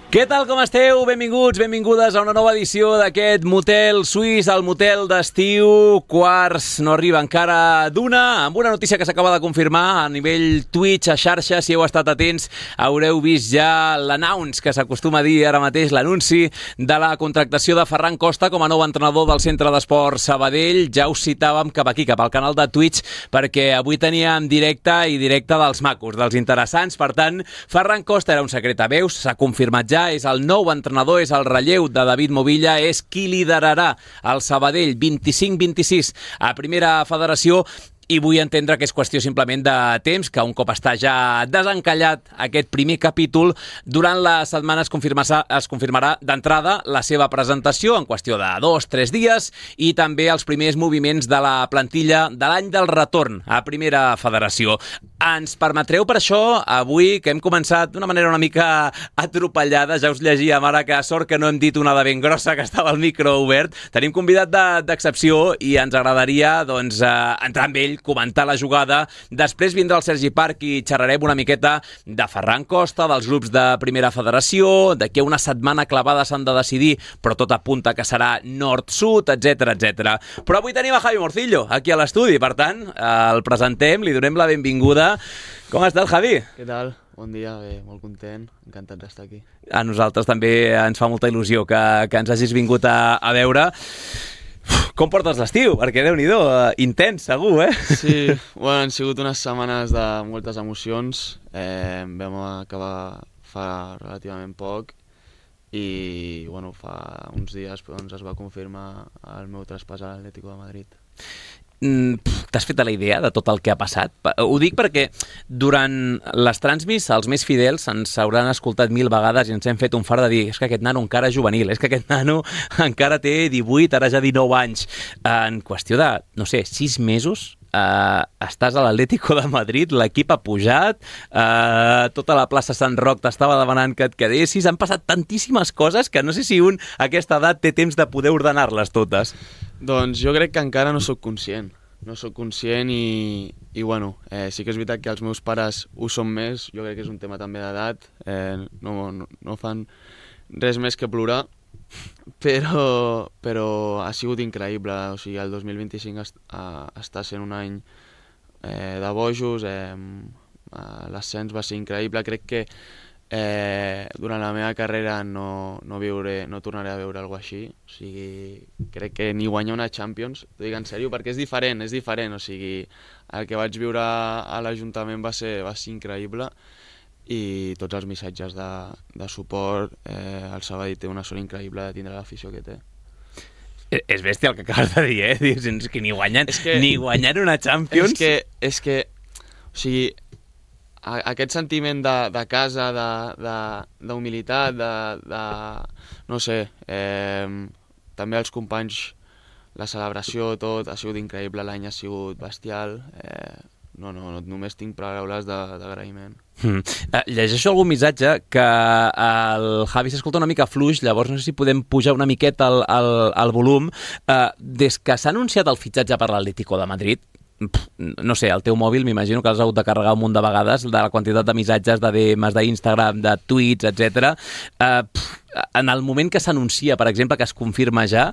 Què tal, com esteu? Benvinguts, benvingudes a una nova edició d'aquest motel suís, el motel d'estiu. Quarts no arriba encara d'una, amb una notícia que s'acaba de confirmar a nivell Twitch, a xarxa. Si heu estat atents, haureu vist ja l'announce, que s'acostuma a dir ara mateix, l'anunci de la contractació de Ferran Costa com a nou entrenador del Centre d'Esport Sabadell. Ja us citàvem cap aquí, cap al canal de Twitch, perquè avui teníem directe dels macos, dels interessants. Per tant, Ferran Costa era un secret a veus, s'ha confirmat ja, és el nou entrenador, és el relleu de David Movilla, és qui liderarà el Sabadell 25-26 a Primera Federació. I vull entendre que és qüestió simplement de temps, que un cop està ja desencallat aquest primer capítol, durant la setmana es confirmarà d'entrada la seva presentació en qüestió de 2-3 dies i també els primers moviments de la plantilla de l'any del retorn a Primera Federació. Ens permetreu per això, avui, que hem començat d'una manera una mica atropellada, ja us llegíem ara que sort que no hem dit una de ben grossa, que estava el micro obert, tenim convidat d'excepció i ens agradaria entrar amb ell, comentar la jugada. Després vindrà el Sergi Parc i xerrarem una miqueta de Ferran Costa, dels grups de Primera Federació, d'aquí a una setmana clavada s'han de decidir, però tot apunta que serà nord-sud, etc. Però avui tenim a Javi Morcillo aquí a l'estudi, per tant, el presentem, li donem la benvinguda. Com està el Javi? Què tal? Bon dia, bé, molt content, encantat d'estar aquí. A nosaltres també ens fa molta il·lusió que ens hagis vingut a veure. Com portes l'estiu? Perquè Déu-n'hi-do, intens, segur, eh? Sí, bueno, han sigut unes setmanes de moltes emocions. Vam acabar fa relativament poc i bueno, fa uns dies es va confirmar el meu traspàs a l'Atlético de Madrid. T'has fet a la idea de tot el que ha passat? Ho dic perquè durant les transmis els més fidels ens hauran escoltat 1000 vegades i ens hem fet un fart de dir és que aquest nano encara és juvenil, és que aquest nano encara té 18, ara ja 19 anys. En qüestió de, no sé, 6 mesos estàs a l'Atlético de Madrid, l'equip ha pujat, tota la plaça Sant Roc t'estava demanant que et quedessis, han passat tantíssimes coses que no sé si un a aquesta edat té temps de poder ordenar-les totes. Doncs jo crec que encara no sóc conscient. I bueno, sí que és veritat que els meus pares ho són més, jo crec que és un tema també d'edat, no fan res més que plorar, però ha sigut increïble. O sigui, el 2025 està sent un any de bojos, l'ascens va ser increïble. Crec que durant la meva carrera no tornaré a veure alguna cosa així. O sigui, crec que ni guanyar una Champions, t'ho dic en sèrio, perquè és diferent. O sigui, el que vaig viure a l'Ajuntament va ser increïble i tots els missatges de suport. El Sabadell té una sort increïble de tindre l'afició que té. És bèstia el que acabes de dir, Dius que ni guanyant una Champions. És que o sigui, aquest sentiment de casa, d'humilitat, no sé, també els companys, la celebració, tot, ha sigut increïble, l'any ha sigut bestial, només tinc paraules d'agraïment. Llegeixo algun missatge que el Javi s'escolta una mica fluix, llavors no sé si podem pujar una miqueta el volum. Des que s'ha anunciat el fitxatge per l'Atlético de Madrid, no sé, el teu mòbil m'imagino que l'has hagut de carregar un munt de vegades, de la quantitat de missatges, de DMs, d'Instagram, de tweets, etc. En el moment que s'anuncia, per exemple, que es confirma ja,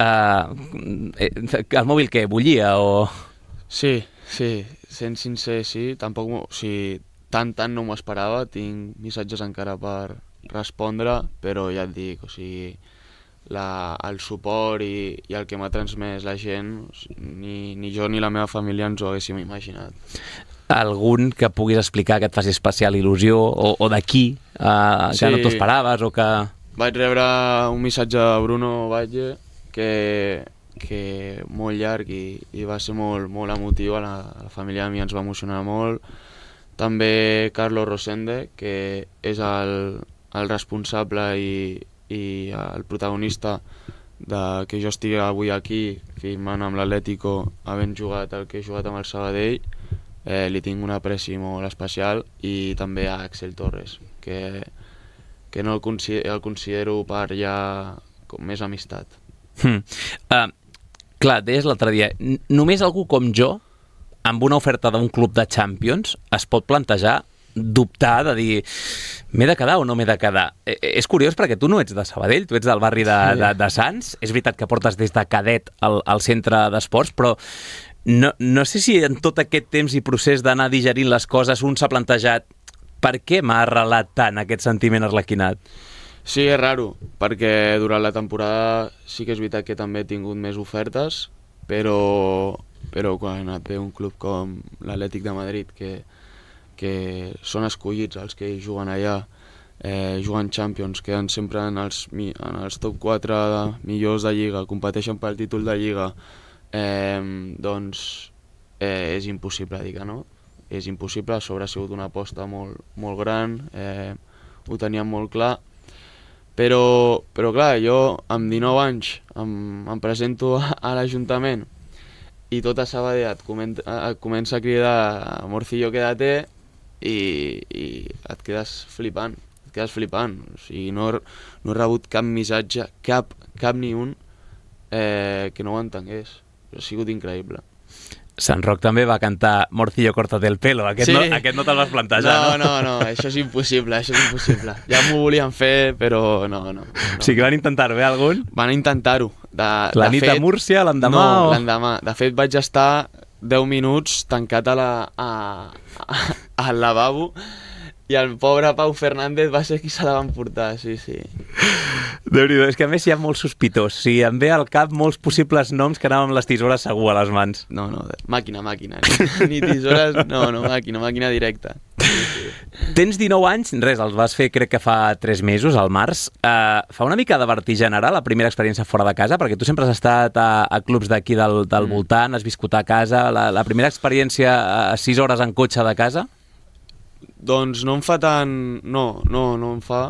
el mòbil què, bullia o...? Sí, sent sincer, sí. Tampoc, o sigui, tant no m'ho esperava. Tinc missatges encara per respondre, però ja et dic, o sigui, el suport i el que m'ha transmès la gent, ni jo ni la meva família ens ho haguéssim imaginat. Algun que puguis explicar que et faci especial il·lusió o d'aquí, que no t'ho esperaves o que... Vaig rebre un missatge de Bruno Batlle que molt llarg i va ser molt emotiu. A la família a mi ens va emocionar molt. També Carlos Rosende, que és el responsable i el protagonista que jo estigui avui aquí firmant amb l'Atlético, havent jugat el que he jugat amb el Sabadell. Li tinc un apreci molt especial. I també a Axel Torres, que no el considero per ja com més amistat. Clar, deies l'altre dia, només algú com jo, amb una oferta d'un club de Champions, es pot plantejar dubtar de dir M'he de quedar o no m'he de quedar? És curiós perquè tu no ets de Sabadell, tu ets del barri de Sants. És veritat que portes des de cadet al centre d'esports, però no sé si en tot aquest temps i procés d'anar digerint les coses un s'ha plantejat per què m'ha arrelat tant aquest sentiment arlequinat? Sí, és raro, perquè durant la temporada sí que és veritat que també he tingut més ofertes, però quan et ve un club com l'Atlètic de Madrid, que són escollits els que juguen allà, juguen Champions, queden sempre en els top 4 millors de Lliga, competeixen pel títol de Lliga, doncs és impossible dir que no. És impossible, a sobre ha sigut una aposta molt, molt gran, ho teníem molt clar, però clar, jo amb 19 anys em presento a l'Ajuntament i tot a Sabadell et comença a cridar Morcillo, quédate, i et quedes flipant. O sigui, no he rebut cap missatge, cap ni un, que no ho entengués. Ha sigut increïble. Sant Roc també va cantar Morcillo, córtate el pelo. Aquest no te'l vas plantejar, no? No, això és impossible. Ja m'ho volien fer, però no. O sigui que van intentar-ho, algun? Van intentar-ho. La nit a Múrcia, l'endemà? No, l'endemà. De fet, vaig estar 10 minuts tancat al lavabo i el pobre Pau Fernández va ser qui se la va emportar, sí. Déu-n'hi-do, és que a més hi ha molt sospitós. O sigui, em ve al cap molts possibles noms que anàvem amb les tisores segur a les mans. No, màquina. Ni tisores, no, màquina directa. Sí. Tens 19 anys, res, els vas fer crec que fa 3 mesos, al març. Fa una mica de vertigen generar la primera experiència fora de casa? Perquè tu sempre has estat a clubs d'aquí del voltant, has viscut a casa. La primera experiència a 6 hores en cotxe de casa? Doncs no em fa tant... No em fa.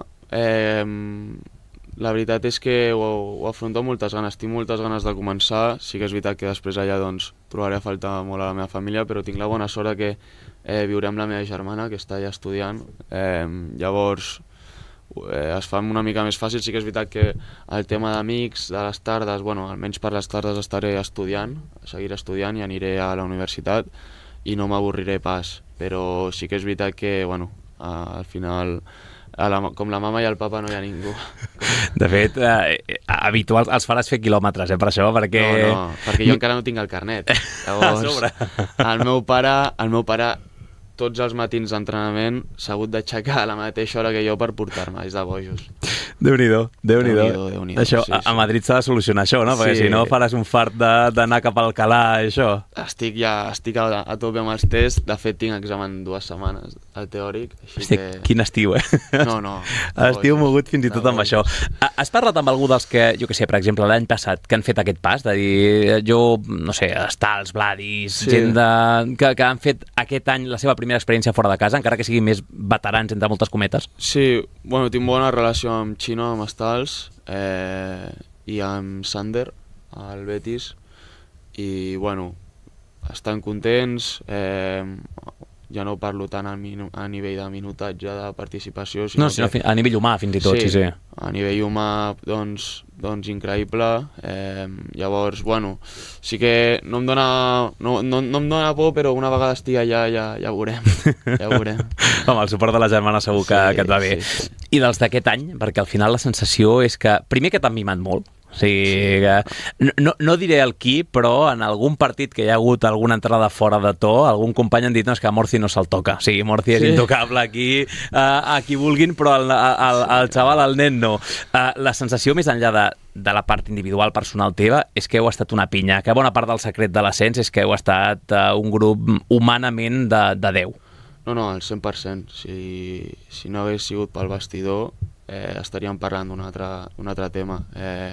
La veritat és que ho afronto amb moltes ganes. Tinc moltes ganes de començar. Sí que és veritat que després allà doncs, trobaré a faltar molt a la meva família, però tinc la bona sort que viuré amb la meva germana, que està allà estudiant. Llavors es fa una mica més fàcil. Sí que és veritat que el tema d'amics, de les tardes, almenys per les tardes estaré seguiré estudiant i aniré a la universitat i no m'avorriré pas. Però sí que és veritat que, al final, com la mama i el papa no hi ha ningú. De fet, habitual els faràs fer quilòmetres, per això, perquè... No, perquè jo encara no tinc el carnet. Llavors, a sobre. El meu pare, tots els matins d'entrenament, s'ha hagut d'aixecar a la mateixa hora que jo per portar-me, és de bojos. Déu-n'hi-do. Això, sí. A Madrid s'ha de solucionar això, no? Perquè si no faràs un fart d'anar cap a Alcalà, això. Estic a tope amb els tests. De fet, tinc examen 2 setmanes, el teòric. Quin estiu, No. Estiu mogut fins i tot amb això. Has parlat amb algú dels que, jo què sé, per exemple, l'any passat, que han fet aquest pas, de dir, no sé, Stals, Vladis, gent que han fet aquest any la seva primera experiència fora de casa, encara que siguin més veterans, entre moltes cometes? Sí, tinc bona relació amb Chino, amb Stals, i amb Sander, al Betis, i estan contents. Ja no parlo tant a nivell de minutatge, de participació, sinó a nivell humà, fins i tot. Sí. A nivell humà, doncs increïble. Llavors, sí que no em dona por, però una vegada estigui allà ja veurem. Home, el suport de la germana segur que et va bé. Sí. I dels d'aquest any, perquè al final la sensació és que, primer que t'han mimat molt, o sigui, no diré el qui, però en algun partit que hi ha hagut alguna entrada fora de to, algun company han dit que a Morci no se'l toca. O sigui, Morci és intocable aquí, a qui vulguin, però el xaval, el nen, no. La sensació més enllà de la part individual, personal teva, és que heu estat una pinya, que bona part del secret de l'ascens és que heu estat un grup humanament de 10. No, al 100%. Si no hagués sigut pel vestidor, estaríem parlant d'un altre tema.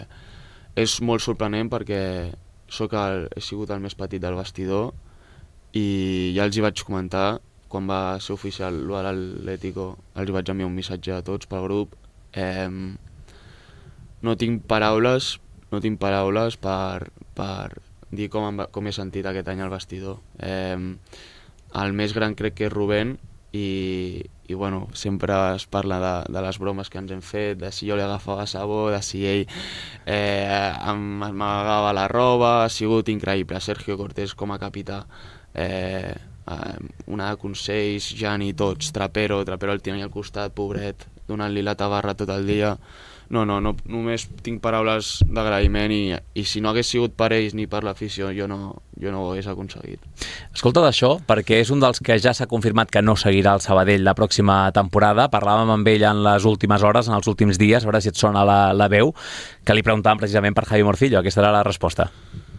És molt sorprenent perquè he sigut el més petit del vestidor i ja els hi vaig comentar quan va ser oficial l'Atlético, els hi vaig enviar un missatge a tots pel grup. No tinc paraules per dir com he sentit aquest any al vestidor. El més gran crec que és Rubén i sempre es parla de les bromes que ens hem fet, de si jo li agafava sabó, de si ell m'agafava la roba. Ha sigut increïble. Sergio Cortés com a capità una de consells, Jani, tots, Trapero el tenia al costat, pobret, donant-li la tabarra tot el dia. No, només tinc paraules d'agraïment i si no hagués sigut per ells ni per l'afició jo no ho hagués aconseguit. Escolta d'això, perquè és un dels que ja s'ha confirmat que no seguirà el Sabadell la pròxima temporada. Parlàvem amb ell en les últimes hores, en els últims dies, a veure si et sona la veu, que li preguntàvem precisament per Javi Morcillo. Aquesta era la resposta.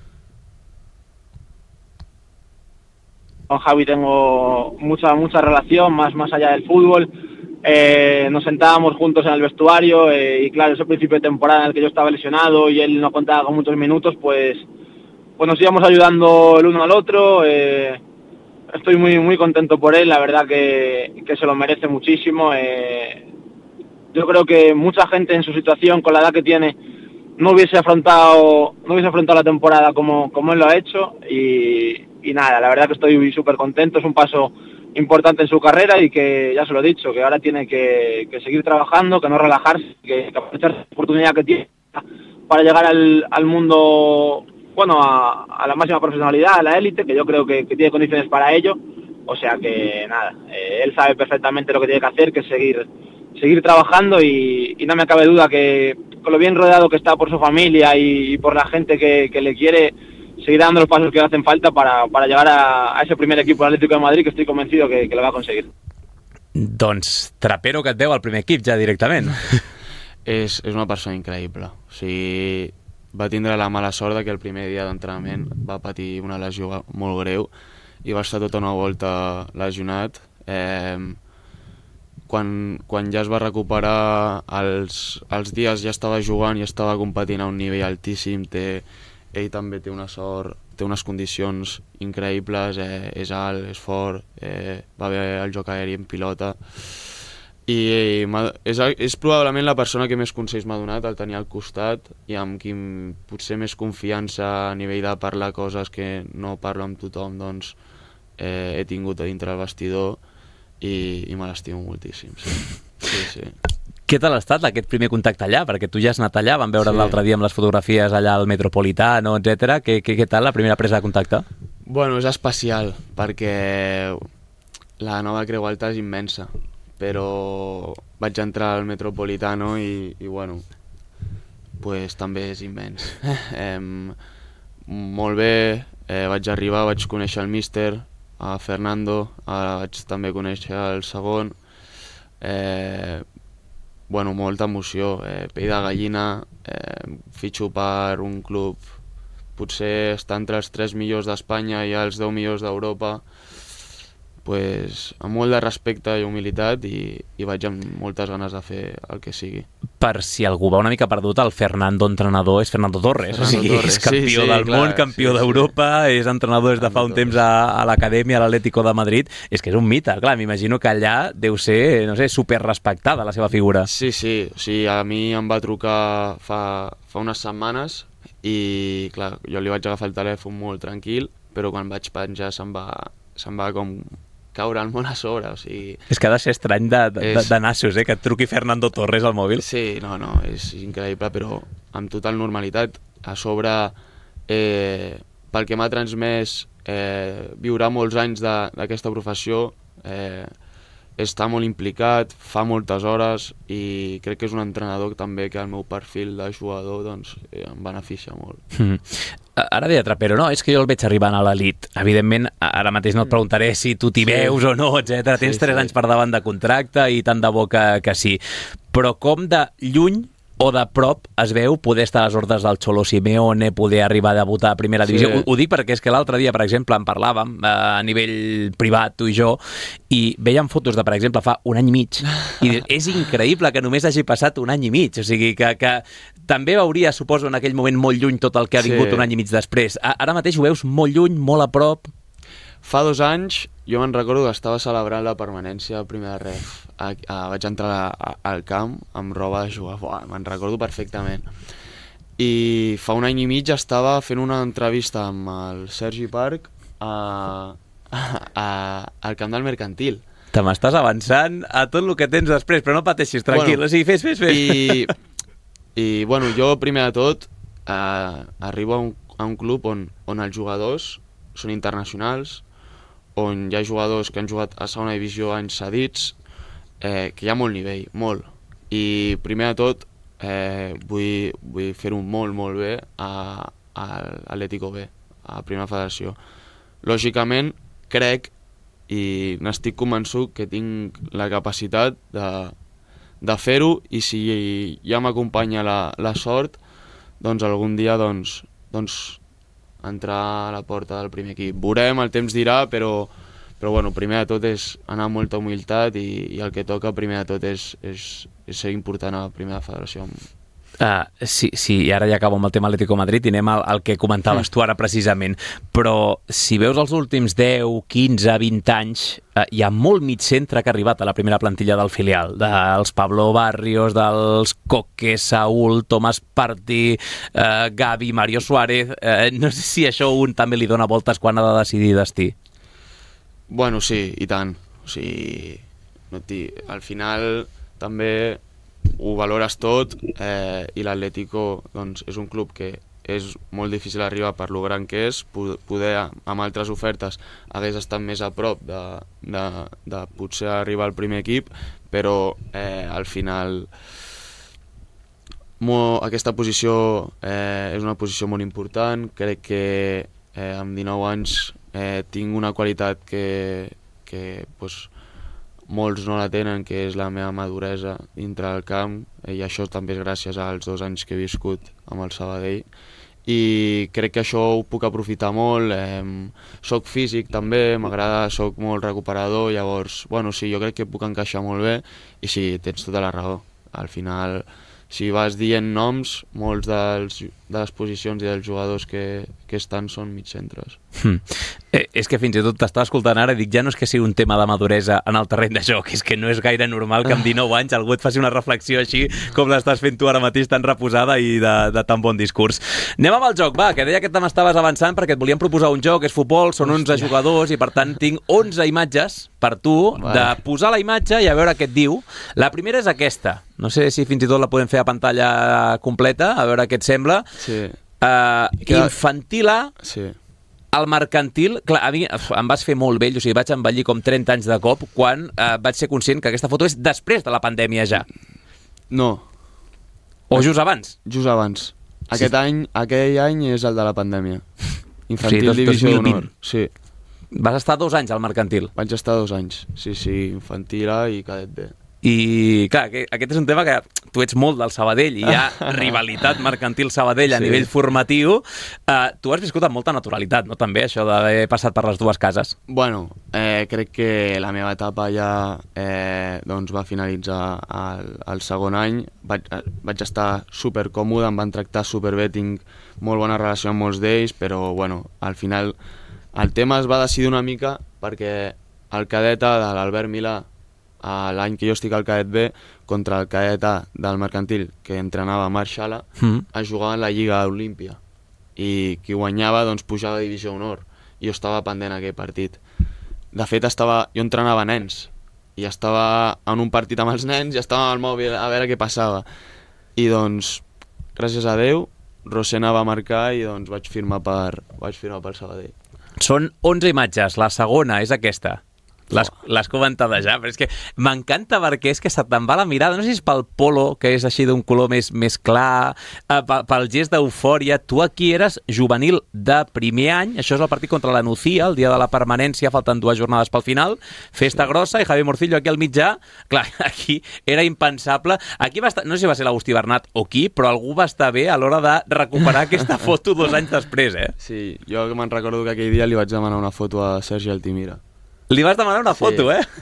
Con Javi tengo mucha relación, más allá del fútbol. Nos sentábamos juntos en el vestuario y claro, ese principio de temporada en el que yo estaba lesionado y él no contaba con muchos minutos, pues nos íbamos ayudando el uno al otro. Estoy muy contento por él, la verdad que se lo merece muchísimo. Yo creo que mucha gente en su situación, con la edad que tiene, no hubiese afrontado la temporada como él lo ha hecho y nada, la verdad que estoy súper contento. Es un paso importante en su carrera y que, ya se lo he dicho, que ahora tiene que seguir trabajando, que no relajarse, que aprovechar la oportunidad que tiene para llegar al mundo, bueno, a la máxima profesionalidad, a la élite, que yo creo que tiene condiciones para ello. O sea que nada, él sabe perfectamente lo que tiene que hacer, que es seguir trabajando y no me cabe duda que con lo bien rodeado que está por su familia y por la gente que le quiere, seguirá dando los pasos que le hacen falta para llegar a ese primer equipo Atlético de Madrid, que estoy convencido que lo va a conseguir. Doncs Trapero que et veu al primer equip ja directament. És una persona increïble. O sigui, va tindre la mala sort que el primer dia d'entrenament va patir una lesió molt greu i va estar tota una volta lesionat. Quan ja es va recuperar, els dies ja estava jugant i estava competint a un nivell altíssim. Ell també té una sort, té unes condicions increïbles, és alt, és fort, va bé el joc aeri en pilota i és probablement la persona que més consells m'ha donat, el tenir al costat i amb qui potser més confiança a nivell de parlar coses que no parlo amb tothom, doncs he tingut a dintre el vestidor i me l'estimo moltíssim, sí. Què tal ha estat aquest primer contacte allà? Perquè tu ja has anat allà, vam veure l'altre dia amb les fotografies allà al Metropolitano, etc. Què tal la primera presa de contacte? Bueno, és especial, perquè la nova Creu Alta és immensa, però vaig entrar al Metropolitano i bueno, pues també és immens. Molt bé, vaig arribar, vaig conèixer el míster, a Fernando, ara vaig també conèixer el segon. Bueno, molta emoció, pell de gallina, fitxo per un club, potser està entre els 3 millors d'Espanya i els 10 millors d'Europa, pues, amb molt de respecte i humilitat i vaig amb moltes ganes de fer el que sigui. Per si algú va una mica perdut, el Fernando entrenador és Fernando Torres, és campió del món, campió d'Europa, és entrenador des de fa un temps a l'acadèmia, a l'Atlético de Madrid, és que és un mite, clar, m'imagino que allà deu ser, no sé, super respectada la seva figura. Sí, o sigui, a mi em va trucar fa unes setmanes i, clar, jo li vaig agafar el telèfon molt tranquil, però quan vaig penjar se'n va com caure el món a sobre, o sigui... És que ha de ser estrany de nassos, que et truqui Fernando Torres al mòbil. Sí, no, és increïble, però amb total normalitat. A sobre, pel que m'ha transmès viurà molts anys d'aquesta professió, està molt implicat, fa moltes hores i crec que és un entrenador també que el meu perfil de jugador doncs, em beneficia molt. Ara deia Trapero, no, és que jo el veig arribant a l'elit. Evidentment, ara mateix no et preguntaré si tu t'hi veus o no, etc. Tens 3 anys per davant de contracte i tant de bo que sí. Però com de lluny o de prop es veu poder estar a les ordres del Cholo Simeone, poder arribar a debutar a primera divisió? Ho dic perquè és que l'altre dia, per exemple, en parlàvem a nivell privat, tu i jo, i veiem fotos de, per exemple, fa un any i mig, i és increïble que només hagi passat un any i mig, o sigui que també veuria, suposo, en aquell moment molt lluny tot el que ha vingut un any i mig després. Ara mateix ho veus molt lluny, molt a prop? Fa 2 anys jo me'n recordo que estava celebrant la permanència al primer ref. Vaig entrar al camp amb roba de jugar, me'n recordo perfectament. I fa un any i mig estava fent una entrevista amb el Sergi Parc al camp del Mercantil. Te m'estàs avançant a tot el que tens després, però no pateixis, tranquil, o sigui, fes. I bueno, jo primer de tot arribo a un club on els jugadors són internacionals, on hi ha jugadors que han jugat a segona divisió anys cedits, que hi ha molt nivell, molt. I primer de tot vull fer-ho molt, molt bé a l'Atlético B, a Primera Federació. Lògicament, crec i n'estic convençut que tinc la capacitat de fer-ho, i si ja m'acompanya la sort, doncs algun dia entrar a la porta del primer equip. Veurem, el temps dirà, però bueno, primer de tot és anar amb molta humilitat, i el que toca primer de tot és ser important a la Primera Federació. Sí, i ara ja acabo amb el tema Atlético Madrid i anem al que comentaves tu ara precisament, però si veus els últims 10, 15, 20 anys, hi ha molt mig centre que ha arribat a la primera plantilla del filial, dels Pablo Barrios, dels Coque, Saúl, Tomás Partey, Gavi, Mario Suárez. No sé si això un també li dona voltes quan ha de decidir destí. Bueno, sí, i tant. O sigui, al final també ho valores tot, i l'Atlético doncs, és un club que és molt difícil arribar per lo gran que és. Poder amb altres ofertes hagués estat més a prop de potser arribar al primer equip, però al final aquesta posició és una posició molt important. Crec que amb 19 anys tinc una qualitat que doncs, molts no la tenen, que és la meva maduresa dintre del camp, i això també és gràcies als 2 anys que he viscut amb el Sabadell, i crec que això ho puc aprofitar molt. Soc físic també, m'agrada, soc molt recuperador, llavors, bueno, sí, jo crec que puc encaixar molt bé, i sí, tens tota la raó. Al final, si vas dient noms, molts de les posicions i dels jugadors que estan són mitjcentres. És que fins i tot t'estava escoltant ara i dic, ja no és que sigui un tema de maduresa en el terreny de joc, és que no és gaire normal que amb 19 anys algú et faci una reflexió així com l'estàs fent tu ara mateix, tan reposada i de tan bon discurs. Anem amb el joc, va, que deia que m'estaves avançant perquè et volíem proposar un joc, és futbol, són 11 jugadors i per tant tinc 11 imatges per tu, de posar la imatge i a veure què et diu. La primera és aquesta, no sé si fins i tot la podem fer a pantalla completa, a veure què et sembla. Sí. Infantil-A, sí. El Mercantil, clar, a mi em vas fer molt vell, o sigui, vaig envellir com 30 anys de cop quan vaig ser conscient que aquesta foto és després de la pandèmia ja. No. O just abans? Just abans. Aquell any és el de la pandèmia. Infantil, sí, divisió d'honor. Sí. Vas estar 2 anys al Mercantil? Vaig estar 2 anys, sí, infantil A i cadet B. I clar, aquest és un tema que tu ets molt del Sabadell i hi ha rivalitat Mercantil-Sabadell a nivell formatiu. Tu has viscut amb molta naturalitat, no? També, això d'haver passat per les dues cases. Bueno, crec que la meva etapa ja doncs va finalitzar el segon any. Vaig estar supercòmode, em van tractar superbé, tinc molt bona relació amb molts d'ells, però bueno, al final el tema es va decidir una mica perquè el cadet A de l'Albert Milà, l'any que jo estic al cadet B, contra el cadet A del Mercantil, que entrenava Marc Xala, es jugava en la Lliga Olímpia, i qui guanyava doncs pujava a Divisió Honor, i jo estava pendent aquell partit. De fet, jo entrenava nens i estava en un partit amb els nens i estava amb el mòbil a veure què passava, i doncs gràcies a Déu Rosena va marcar i doncs vaig firmar pel Sabadell. Són 11 imatges, la segona és aquesta. L'has comentada ja, però és que m'encanta perquè és que se te'n va la mirada, no sé si és pel polo, que és així d'un color més clar, pel gest d'eufòria. Tu aquí eres juvenil de primer any, això és el partit contra la Nucía, el dia de la permanència, falten 2 jornades pel final, festa grossa, i Javi Morcillo aquí al mitjà. Clar, aquí era impensable. Aquí va estar, no sé si va ser l'Agustí Bernat o qui, però algú va estar bé a l'hora de recuperar aquesta foto 2 anys després, Sí, jo me'n recordo que aquell dia li vaig demanar una foto a Sergi Altimira. Li vas demanar una foto,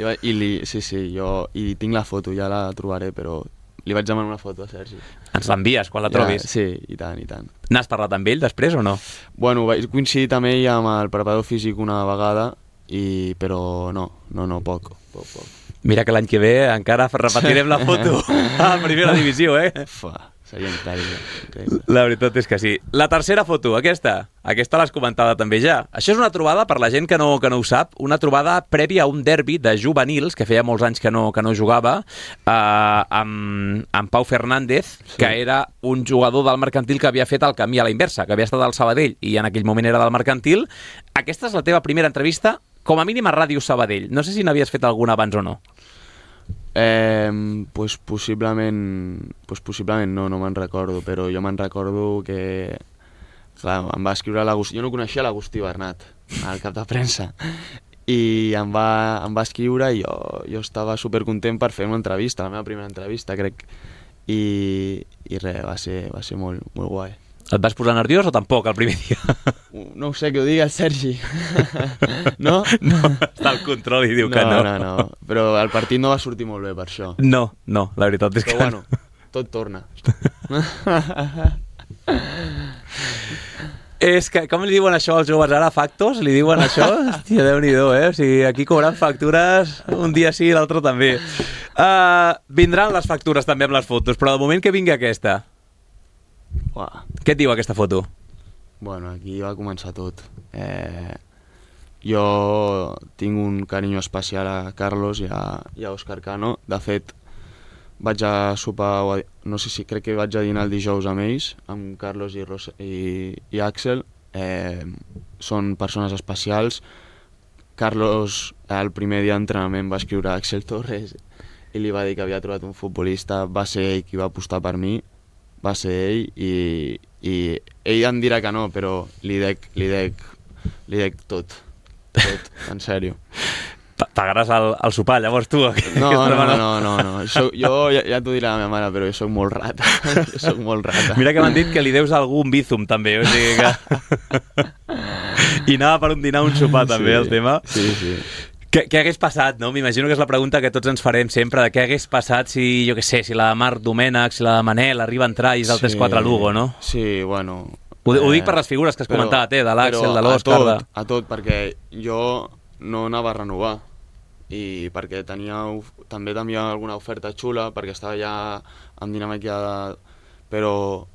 I tinc la foto, ja la trobaré, però li vaig demanar una foto a Sergi. Ens l'envies quan la trobis? Sí, i tant, i tant. N'has parlat amb ell després o no? Bueno, vaig coincidir amb ell amb el preparador físic una vegada, però no, poc. Mira que l'any que ve encara repetirem la foto a primera divisió, Seria increïble. La veritat és que sí. La tercera foto, aquesta l'has comentada també ja. Això és una trobada, per la gent que no ho sap, una trobada prèvia a un derbi de juvenils, que feia molts anys que no jugava, amb Pau Fernández, que era un jugador del Mercantil que havia fet el camí a la inversa, que havia estat al Sabadell i en aquell moment era del Mercantil. Aquesta és la teva primera entrevista com a mínim a Ràdio Sabadell. No sé si n'havies fet alguna abans o no. Pues possiblement no me'n recordo, però jo me'n recordo que clar, em va escriure l'Agustí, jo no coneixia l'Agustí Bernat, el cap de premsa, i em va escriure i jo estava supercontent per fer una entrevista, la meva primera entrevista, crec, i res, va ser molt, molt guai. Et vas posar nerviós o tampoc el primer dia? No ho sé, que ho digui el Sergi. No? No, està al control i diu que no. No, però el partit no va sortir molt bé per això. No, la veritat és que... Però bueno, tot torna. És que, com li diuen això als joves ara, factos? Li diuen això? Hòstia, Déu-n'hi-do, O sigui, aquí cobrant factures un dia sí i l'altre també. Vindran les factures també amb les fotos, però de moment que vingui aquesta. Uah. Què et diu aquesta foto? Bueno, aquí va començar tot. Jo tinc un carinyo especial a Carlos i a Òscar Cano. De fet, vaig a sopar, no sé si crec que vaig a dinar el dijous amb ells, amb Carlos i Àxel. Són persones especials. Carlos, el primer dia d'entrenament, va escriure a Àxel Torres i li va dir que havia trobat un futbolista. Va ser ell qui va apostar per mi, va ser ell, i ell em dirà que no, però li dec tot, en sèrio. Pagaràs el sopar, llavors, tu? No. Jo ja t'ho dirà la meva mare, però jo soc molt rata. Mira que m'han dit que li deus algun bízum, també, o sigui que... I anava per un dinar o un sopar, també, el tema. Sí. Què hagués passat, no? M'imagino que és la pregunta que tots ens farem sempre, de què hagués passat si, jo què sé, si la Marc Domènech, si la Manel arriba a entrar i és el 3-4 a Lugo, no? Sí, bueno... Ho dic per les figures que has comentat, de l'Àxel, de l'Òscar... A tot, perquè jo no anava a renovar, i perquè també tenia alguna oferta xula, perquè estava ja amb Dinàmica, però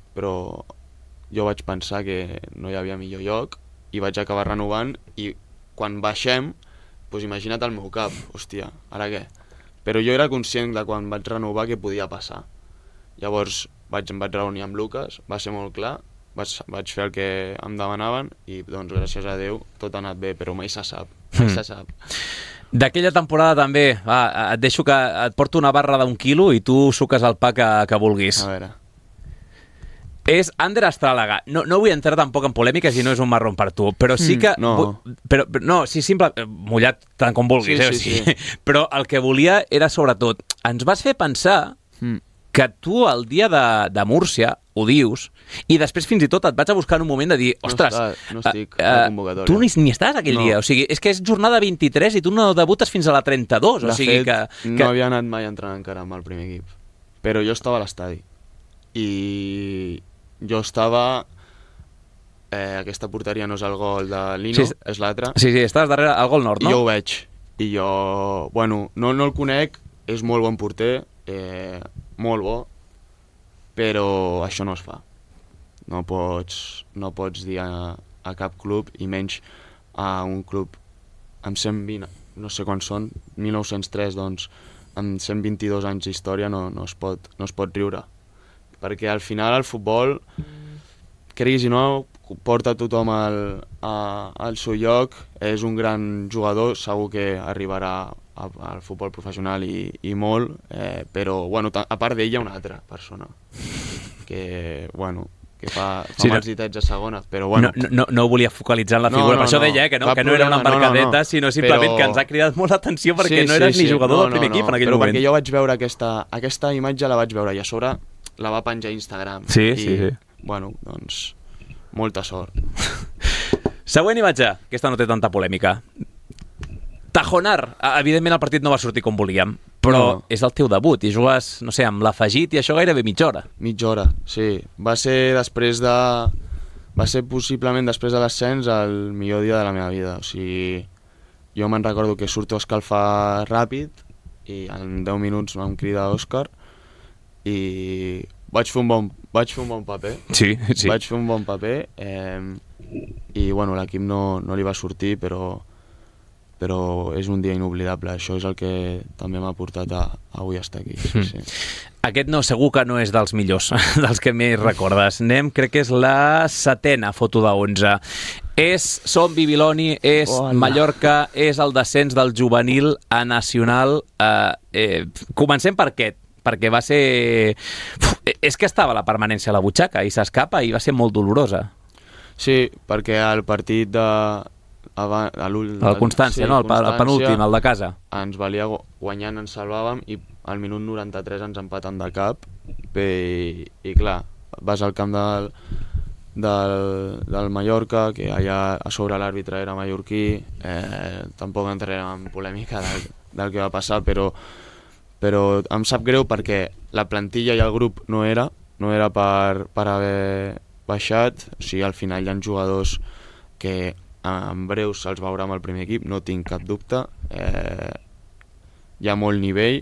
jo vaig pensar que no hi havia millor lloc, i vaig acabar renovant, i quan baixem, doncs imagina't el meu cap, hòstia, ara què? Però jo era conscient de quan vaig renovar que podia passar. Llavors em vaig reunir amb Lucas, va ser molt clar, vaig fer el que em demanaven i doncs gràcies a Déu tot ha anat bé, però mai se sap. D'aquella temporada també, et deixo que et porto una barra d'1 quilo i tu suques el pa que vulguis. A veure. És Ander Astràlaga. No vull entrar tampoc en polèmiques i no és un marrón per tu, però sí que... simple, mullat tant com vulguis, sí. Però el que volia era, sobretot, ens vas fer pensar que tu el dia de Múrcia ho dius i després fins i tot et vaig a buscar en un moment de dir, ostres, no estic a la convocatòria. Tu ni estàs aquell dia, o sigui, és que és jornada 23 i tu no debutes fins a la 32, o sigui que... No havia anat mai a entrenar encara amb el primer equip, però jo estava a l'estadi i jo estava... aquesta porteria no és el gol de Lino, és l'altra. Sí, estàs darrere el gol nord, no? I jo ho veig. I jo, bueno, no el conec, és molt bon porter, molt bo, però això no es fa. No pots dir a cap club, i menys a un club amb 120, no sé quants són, 1903, doncs, amb 122 anys d'història no es pot riure. Perquè al final el futbol, creguis o no, porta tothom al seu lloc, és un gran jugador, segur que arribarà al futbol professional i molt, però bueno, a part d'ell hi ha una altra persona que fa mals ditets a segona, però bueno... No volia focalitzar en la figura, per això deia que no era una embarcadeta, sinó simplement que ens ha cridat molt l'atenció perquè no eres ni jugador del primer equip en aquell moment. Però perquè jo vaig veure aquesta imatge, la vaig veure i a sobre la va penjar a Instagram. Sí. Bueno, doncs, molta sort. Següent imatge, aquesta no té tanta polèmica. Tajonar, evidentment el partit no va sortir com volíem, però és el teu debut i jugues, no sé, amb l'afegit i això gairebé mitja hora. Mitja hora, sí. Va ser possiblement després de l'ascens el millor dia de la meva vida. O sigui, jo me'n recordo que surto a escalfar ràpid i en 10 minuts em crida Òscar i vaig fer un bon paper. Sí. Vaig fer un bon paper i bueno, l'equip no li va sortir, però és un dia inoblidable. Això és el que també m'ha portat a avui estar aquí. Sí. Aquest segur que no és dels millors, dels que més recordes. Crec que és la 7a foto de 11. Som Bibiloni, és Mallorca, és el descens del juvenil a nacional. Comencem per aquest, perquè va ser... És que estava la permanència a la butxaca i s'escapa i va ser molt dolorosa. Sí, perquè el partit de... La Constància, no? El penúltim, el de casa. Ens valia guanyant, ens salvàvem i al minut 93 ens empaten de cap i clar, vas al camp del Mallorca, que allà a sobre l'àrbitre era mallorquí, tampoc entrarem en polèmica del que va passar, però em sap greu perquè la plantilla i el grup no era per haver baixat. O sigui, al final hi ha jugadors que en breu se'ls veurà amb el primer equip, no tinc cap dubte. Hi ha molt nivell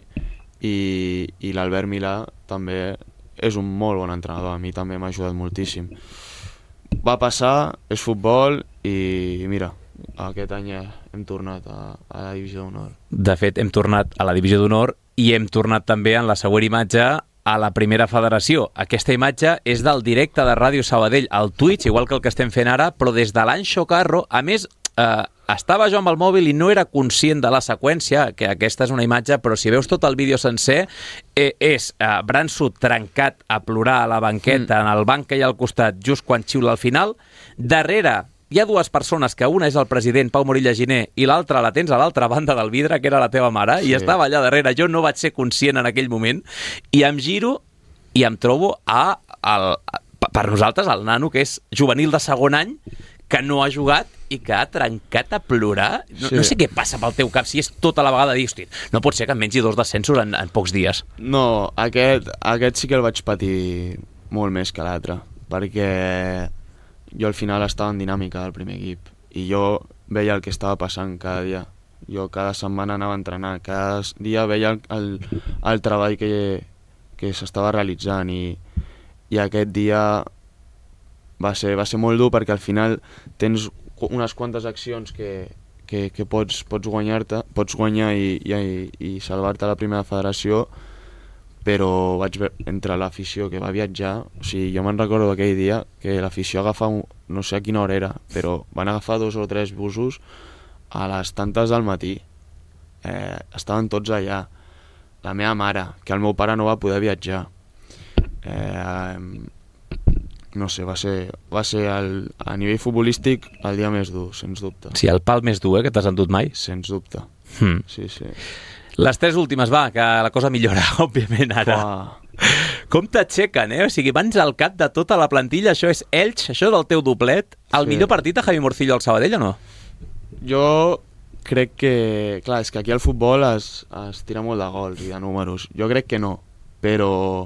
i l'Albert Milà també és un molt bon entrenador, a mi també m'ha ajudat moltíssim. Va passar, és futbol i mira, aquest any hem tornat a la Divisió d'Honor. De fet, hem tornat a la Divisió d'Honor i hem tornat també en la següent imatge a la primera federació. Aquesta imatge és del directe de Ràdio Sabadell al Twitch, igual que el que estem fent ara, però des de l'Anxo Carro. A més, estava jo amb el mòbil i no era conscient de la seqüència, que aquesta és una imatge, però si veus tot el vídeo sencer, és Branso trencat a plorar a la banqueta, en el banc que hi ha al costat, just quan xiula al final. Darrere hi ha dues persones, que una és el president Pau Morilla Giner i l'altra la tens a l'altra banda del vidre, que era la teva mare, sí. I estava allà darrere. Jo no vaig ser conscient en aquell moment i em giro i em trobo per nosaltres el nano, que és juvenil de segon any, que no ha jugat i que ha trencat a plorar. No sé què passa pel teu cap, si és tota la vegada dir, hosti, no pot ser que em mengi 2 descensos en pocs dies. No, aquest sí que el vaig patir molt més que l'altre, perquè jo al final estava en dinàmica del primer equip i jo veia el que estava passant cada dia. Jo cada setmana anava a entrenar, cada dia veia el treball que s'estava realitzant i aquest dia va ser molt dur, perquè al final tens unes quantes accions que pots guanyar i salvar-te a la primera federació, però vaig veure entre l'afició que va viatjar. O sigui, jo me'n recordo d'aquell dia que l'afició agafava, no sé a quina hora era, però van agafar 2 o 3 busos a les tantes del matí. Estaven tots allà. La meva mare, que el meu pare no va poder viatjar. No sé, va ser a nivell futbolístic el dia més dur, sens dubte. Sí, el pal més dur, que t'has endut mai? Sens dubte. Sí. Les 3 últimes, va, que la cosa millora, òbviament, ara. Com t'aixequen, O sigui, vans al cap de tota la plantilla, això és Elx, això del teu doblet. El millor partit de Javi Morcillo al Sabadell, o no? Jo crec que... Clar, és que aquí al futbol es tira molt de gols i de números. Jo crec que no, però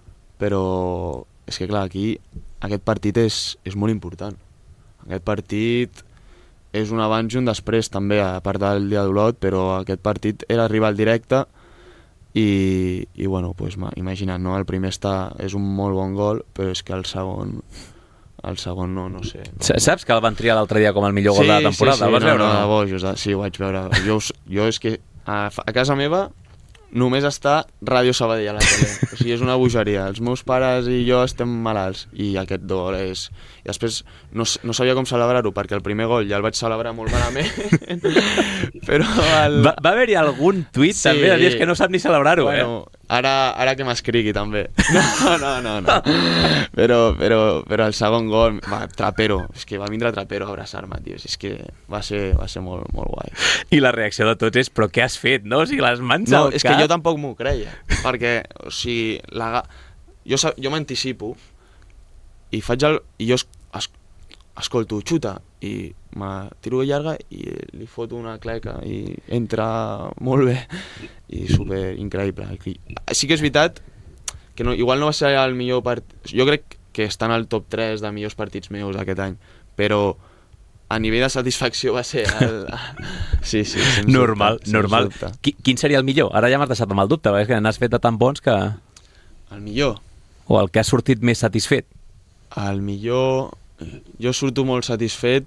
és que, clar, aquí aquest partit és molt important. Aquest partit és un abans i un després també, a part del dia d'Olot, però aquest partit era rival directe i bueno, pues, imagina't, no? El primer és un molt bon gol, però és que el segon no sé. Saps que el van triar l'altre dia com el millor gol de la temporada? El vas veure? No, sí, ho vaig veure. Jo és que a casa meva només està Ràdio Sabadell a la tele. O sigui, és una bogeria. Els meus pares i jo estem malalts i aquest gol és... I després no sabia com celebrar-ho, perquè el primer gol ja el vaig celebrar molt malament. Però Va haver-hi algun tuit també de dir que no sap ni celebrar-ho, bueno, ara que m'escrigui també. No. Però el segon gol, Trapero, és que va vindre Trapero a abraçar-me, tio. És que va ser molt, molt guai. I la reacció de tots és, però què has fet, no? O sigui, les mans al cap... És que jo tampoc m'ho creia, perquè, o sigui, jo m'anticipo i jo escolto, xuta, i me tiro llarga i li foto una cleca i entra molt bé i super increïble. Sí que és veritat que igual no va ser el millor partit, jo crec que està en el top 3 de millors partits meus d'aquest any, però a nivell de satisfacció va ser sí, normal. Quin seria el millor? Ara ja m'has deixat amb el dubte, és que n'has fet de tan bons que... El millor? O el que ha sortit més satisfet? El millor... Jo surto molt satisfet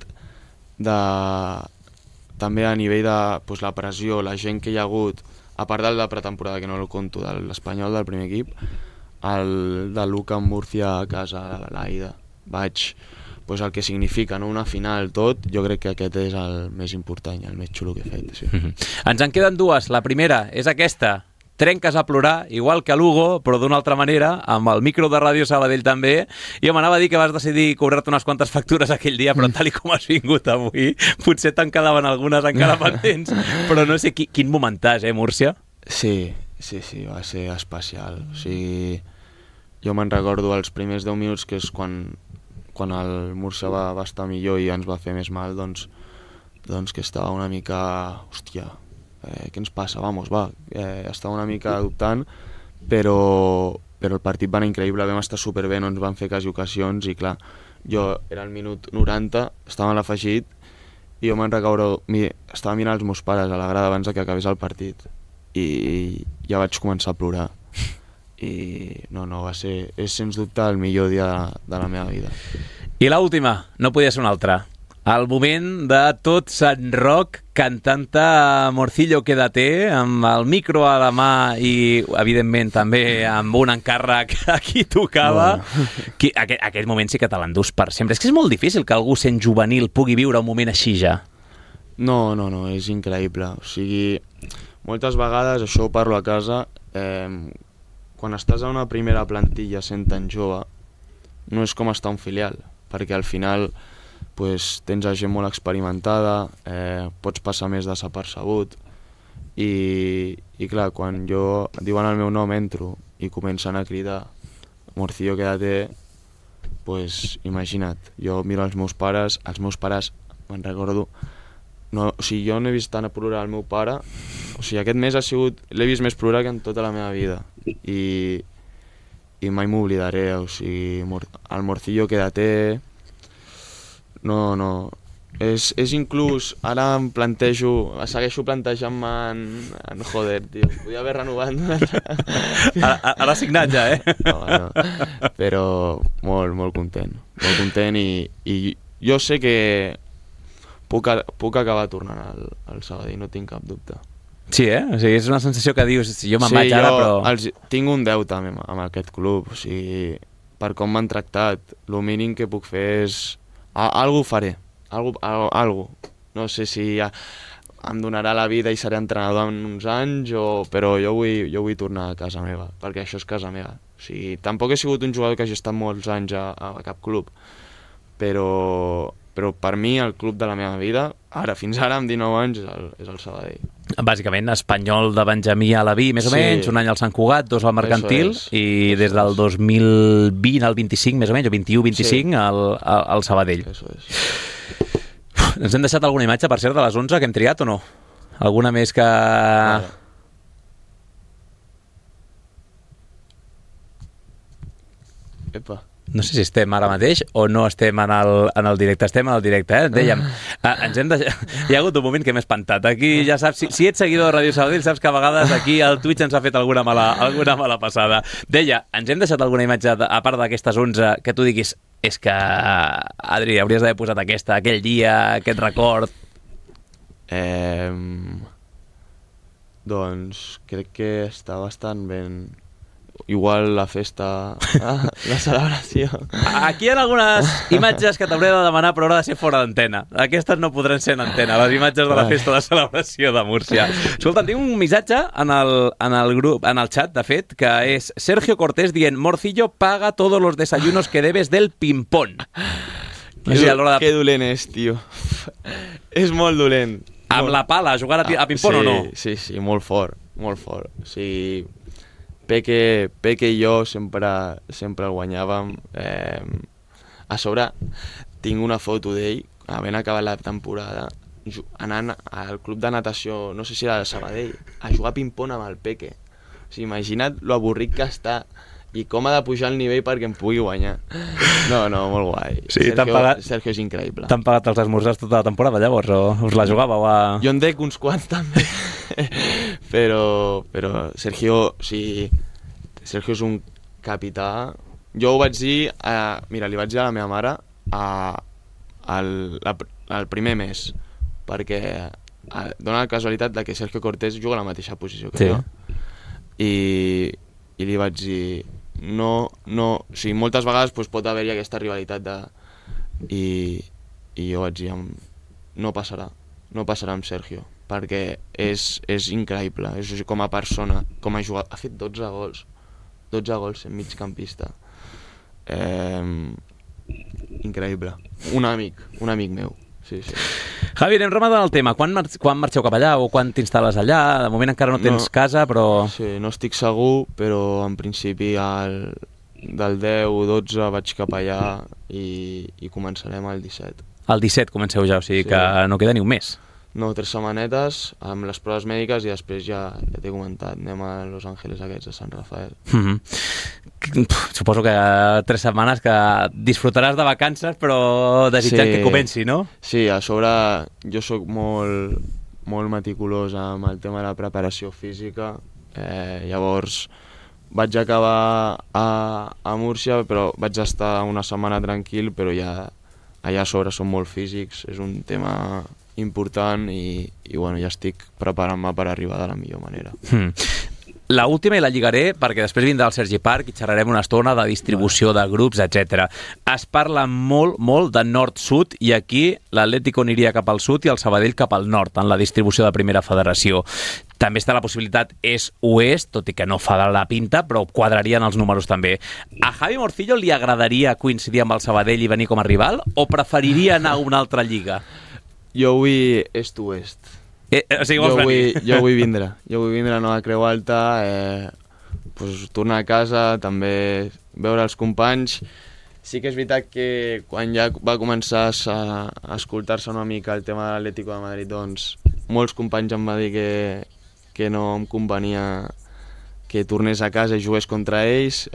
també a nivell de la pressió, la gent que hi ha hagut, a part del de pretemporada, que no el conto, de l'Espanyol del primer equip, el de Luca en Múrcia a casa, l'Aida. Vaig pues, el que significa, no? Una final, tot, jo crec que aquest és el més important i el més xulo que he fet. Sí. Ens en queden dues. La primera és aquesta. Trenques a plorar, igual que l'Hugo, però d'una altra manera, amb el micro de Ràdio Sabadell també. Jo m'anava a dir que vas decidir cobrar-te unes quantes factures aquell dia, però tal com has vingut avui, potser te'n quedaven algunes encara pendents. Però no sé, quin momentàs, Múrcia? Sí, va ser especial. O sigui, jo me'n recordo els primers 10 minuts, que és quan el Múrcia va estar millor i ens va fer més mal, doncs que estava una mica... Hòstia, què ens passa? Vamos, va. Estava una mica dubtant, però el partit va anar increïble, vam estar superbé, no ens van fer quasi ocasions i clar, jo era el minut 90, estava a l'afegit i jo me'n recordo, estava mirant els meus pares a la grada abans que acabés el partit i ja vaig començar a plorar i no, és sens dubte el millor dia de la meva vida. I l'última, no podia ser una altra. El moment de tot Sant Roc cantant Morcillo quédate, amb el micro a la mà i, evidentment, també amb un encàrrec a qui tocava. Aquest moment sí que te l'endús per sempre. És que és molt difícil que algú sent juvenil pugui viure un moment així ja. No, és increïble. O sigui, moltes vegades, això ho parlo a casa, quan estàs a una primera plantilla sent tan jove, no és com estar a un filial, perquè al final pues, tens gent molt experimentada, pots passar més desapercebut i clar, quan diuen el meu nom entro i comencen a cridar Morcillo quédate, pues, imagina't, jo miro els meus pares me'n recordo, o sigui, jo no he vist tant a plorar el meu pare, o sigui, aquest mes l'he vist més plorar que en tota la meva vida i mai m'oblidaré, o sigui, el Morcillo quédate. No, és inclús, ara em segueixo plantejant-me en joder, tio, podia haver renovat. Ara signat ja, No, però molt content i jo sé que puc acabar tornant al Sabadell, no tinc cap dubte. Sí, o sigui, és una sensació que dius, jo me'n vaig ara, però... Tinc un deute amb aquest club, o sigui, per com m'han tractat, el mínim que puc fer és... Algo faré, algo. No sé si em donarà la vida i seré entrenador en uns anys, però jo vull tornar a casa meva, perquè això és casa meva. O sigui, tampoc he sigut un jugador que hagi estat molts anys a cap club, però per mi el club de la meva vida, fins ara amb 19 anys, és el Sabadell. Bàsicament, espanyol de Benjamí a la Vi, més o menys, un any al Sant Cugat, 2 al Mercantil, i des del 2020 al 25, més o menys, o 21-25, al Sabadell. Eso és. Ens hem deixat alguna imatge, per cert, de les 11 que hem triat o no? Alguna més que... Epa. No sé si estem ara mateix o no estem en el directe. Estem en el directe, Dèiem, ens hem hi ha hagut un moment que m'he espantat. Aquí ja saps, si ets seguidor de Ràdio Sabadell, saps que a vegades aquí el Twitch ens ha fet alguna mala passada. Deia, ens hem deixat alguna imatge, a part d'aquestes 11, que tu diguis, és que, Adri, hauries d'haver posat aquesta, aquell dia, aquest record. Doncs crec que està bastant ben... Igual la festa, la celebració. Aquí hi ha algunes imatges que t'hauré de demanar, però haurà de ser fora d'antena. Aquestes no podran ser en antena, les imatges de la festa de celebració de Múrcia. Escolta, tinc un missatge en el grup, en el chat, de fet, que és Sergio Cortés dient Morcillo paga todos los desayunos que debes del ping-pong. Que dolent és, tio. És molt dolent. Amb la pala, a jugar a ping-pong o no? Sí, molt fort. O sigui... Peque i jo sempre el guanyàvem. A sobre tinc una foto d'ell havent acabat la temporada anant al club de natació, no sé si era de Sabadell, a jugar ping-pong amb el Peque. O sigui, imagina't lo avorrit que està i com ha de pujar el nivell perquè em pugui guanyar. No, molt guai. Sí, Sergio és increïble. T'han pagat els esmorzars tota la temporada, llavors? O us la jugàveu a... Jo en dec uns quants, també. Però Sergio, sí, Sergio és un capità. Jo ho vaig dir, li vaig dir a la meva mare el primer mes, perquè dona la casualitat de que Sergio Cortés juga a la mateixa posició que jo. I li vaig dir, no, o sigui, moltes vegades pot haver-hi aquesta rivalitat i jo vaig dir no passarà amb Sergio, perquè és increïble, és com a persona, com a jugador, ha fet 12 gols en migcampista, increïble, un amic meu. Sí. Javi, anem rematant el tema. Quan marxeu cap allà o quan t'instal·les allà? De moment encara no tens casa, però... Sí, no estic segur, però en principi del 10 o 12 vaig cap allà i començarem el 17. El 17 comenceu ja, o sigui que no queda ni un mes. No, 3 setmanetes amb les proves mèdiques i després ja t'he comentat, anem a Los Ángeles aquests, a Sant Rafael. Suposo que 3 setmanes que disfrutaràs de vacances però desitjant que comenci, no? Sí, a sobre jo sóc molt meticulós amb el tema de la preparació física, llavors vaig acabar a Múrcia, però vaig estar una setmana tranquil, però ja allà a sobre són molt físics, és un tema important i bueno, ja estic preparant-me per arribar de la millor manera. La última i la lligaré perquè després vindrà el Sergi Parc i xerrarem una estona de distribució de grups, etc. Es parla molt de nord-sud i aquí l'Atlético aniria cap al sud i el Sabadell cap al nord en la distribució de primera federació. També està la possibilitat est-oest, tot i que no fa de la pinta, però quadrarien els números també. A Javi Morcillo li agradaria coincidir amb el Sabadell i venir com a rival o preferiria anar a una altra lliga? Jo vull est-oest. O sigui, vols venir? Jo vull vindre a Nova Creu Alta, tornar a casa, també veure els companys. Sí que és veritat que quan ja va començar a escoltar-se una mica el tema de l'Atlético de Madrid, doncs molts companys em van dir que no em convenia que tornés a casa i jugués contra ells,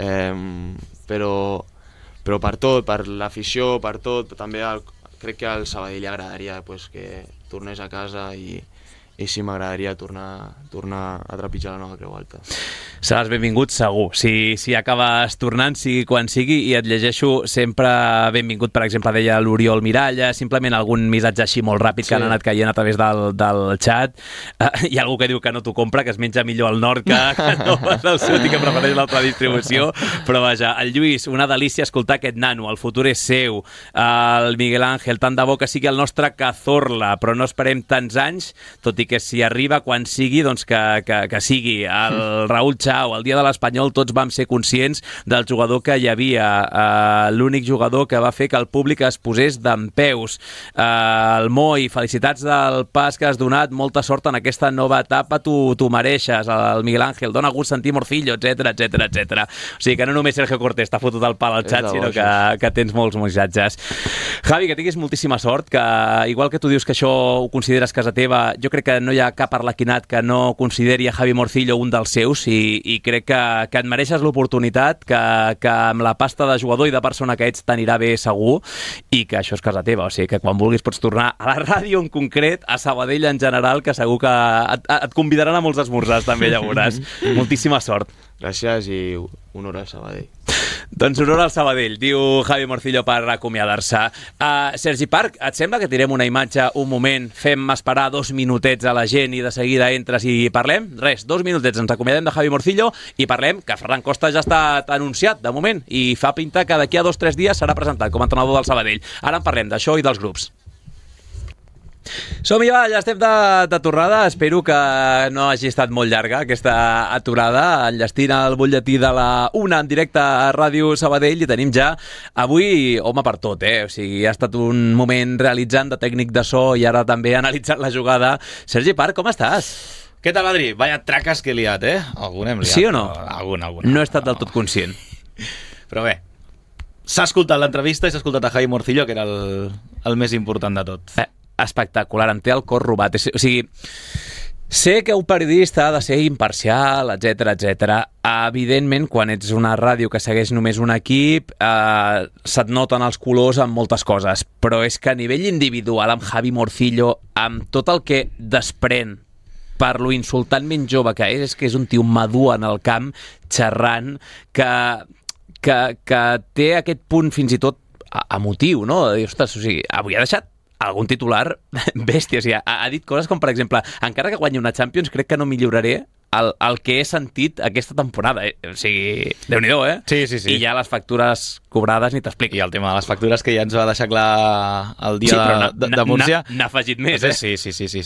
però per tot, per l'afició, per tot, també crec que al Sabadell li agradaria que tornés a casa i sí, m'agradaria tornar a trepitjar la Nova Creu Alta. Seràs benvingut segur. Si acabes tornant, sigui quan sigui, i et llegeixo sempre benvingut, per exemple, deia l'Oriol Miralla, simplement algun missatge així molt ràpid que han anat caient a través del xat. Hi ha algú que diu que no t'ho compra, que es menja millor al nord que no vas al sud i que prefereix l'altra distribució, però vaja, el Lluís, una delícia escoltar aquest nano, el futur és seu, el Miguel Ángel, tant de bo que sigui el nostre Cazorla, però no esperem tants anys, tot i que si arriba quan sigui, doncs que sigui. El Raúl Chao, el dia de l'Espanyol tots vam ser conscients del jugador que hi havia, l'únic jugador que va fer que el públic es posés dempeus. El Moi, felicitats del pas que has donat, molta sort en aquesta nova etapa, tu mereixes. El Miguel Ángel, dona gust sentir Morcillo, etc. O sigui que no només Sergio Cortés t'ha fotut el pal al xat, sinó que tens molts missatges. Javi, que tinguis moltíssima sort, que igual que tu dius que això ho consideres casa teva, jo crec que no hi ha cap arlequinat que no consideri a Javi Morcillo un dels seus i crec que et mereixes l'oportunitat, que amb la pasta de jugador i de persona que ets t'anirà bé segur i que això és casa teva, o sigui que quan vulguis pots tornar a la ràdio en concret, a Sabadell en general, que segur que et convidaran a molts esmorzars també, ja veuràs. Moltíssima sort. Gràcies i honor a Sabadell. Doncs honor al Sabadell, diu Javi Morcillo per acomiadar-se. Sergi Parc, et sembla que tirem una imatge un moment, fem esperar 2 minutets a la gent i de seguida entres i parlem? Res, 2 minutets, ens acomiadem de Javi Morcillo i parlem que Ferran Costa ja està anunciat de moment i fa pinta que d'aquí a 2 o 3 dies serà presentat com a entrenador del Sabadell. Ara en parlem d'això i dels grups. Som-hi, va, ja estem de tornada. Espero que no hagi estat molt llarga aquesta aturada. Enllestint el butlletí de la 1 en directe a Ràdio Sabadell i tenim ja avui home per tot, O sigui, ha estat un moment realitzant de tècnic de so i ara també analitzant la jugada. Sergi Parc, com estàs? Què tal, Adri? Vaya traques que he liat, Algun hem liat. Sí o no? Algun. No he estat del tot conscient. Però bé, s'ha escoltat l'entrevista i s'ha escoltat a Javi Morcillo, que era el més important de tot. Espectacular, em té el cor robat. O sigui, sé que un periodista ha de ser imparcial, etc. Evidentment, quan ets una ràdio que segueix només un equip, se't noten els colors en moltes coses, però és que a nivell individual, amb Javi Morcillo, amb tot el que desprèn per lo insultantment jove que és que és un tio madur en el camp, xerrant, que té aquest punt fins i tot emotiu, no? De dir, ostres, o sigui, avui ha deixat algun titular bèstia. O sigui, ha dit coses com, per exemple, encara que guanyi una Champions, crec que no milloraré el que he sentit aquesta temporada. O sigui, Déu-n'hi-do, eh? Sí. I ja les factures cobrades ni t'explico. I el tema de les factures que ja ens va deixar clar el dia de Múrcia. N'ha afegit més, eh? Sí.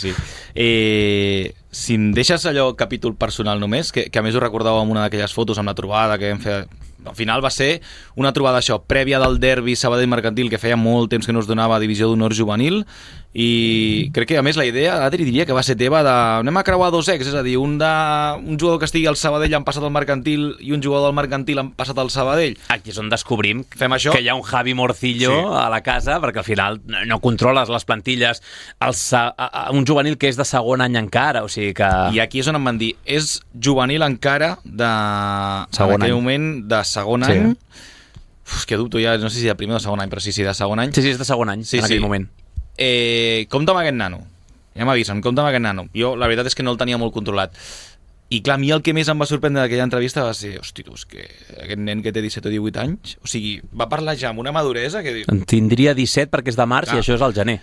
Si em deixes allò capítol personal només, que a més ho recordava amb una d'aquelles fotos amb la trobada que vam fer... Al final va ser una trobada això, prèvia del derbi Sabadell Mercantil, que feia molt temps que no es donava a Divisió d'Honor Juvenil, i crec que a més la idea, Adri, diria que va ser teva de anem a creuar dos ex, és a dir, un jugador que estigui al Sabadell han passat al Mercantil i un jugador del Mercantil han passat al Sabadell. Aquí és on descobrim Fem això. que hi ha un Javi Morcillo a la casa, perquè al final no controles les plantilles. Un juvenil que és de segon any encara, o sigui que... I aquí és on em van dir, és juvenil encara de... Segon en aquell any. moment de segon any. És que dubto ja, no sé si de primer o de segon any, però sí, de segon any. Sí, és de segon any, en aquell moment. Compte amb aquest nano. Ja m'avisen, compte amb aquest nano. Jo, la veritat és que no el tenia molt controlat. I clar, a mi el que més em va sorprendre d'aquella entrevista va ser, hosti, tu, és que aquest nen que té 17 o 18 anys, o sigui, va parlar ja amb una maduresa que diu... En tindria 17 perquè és de març i això és al gener.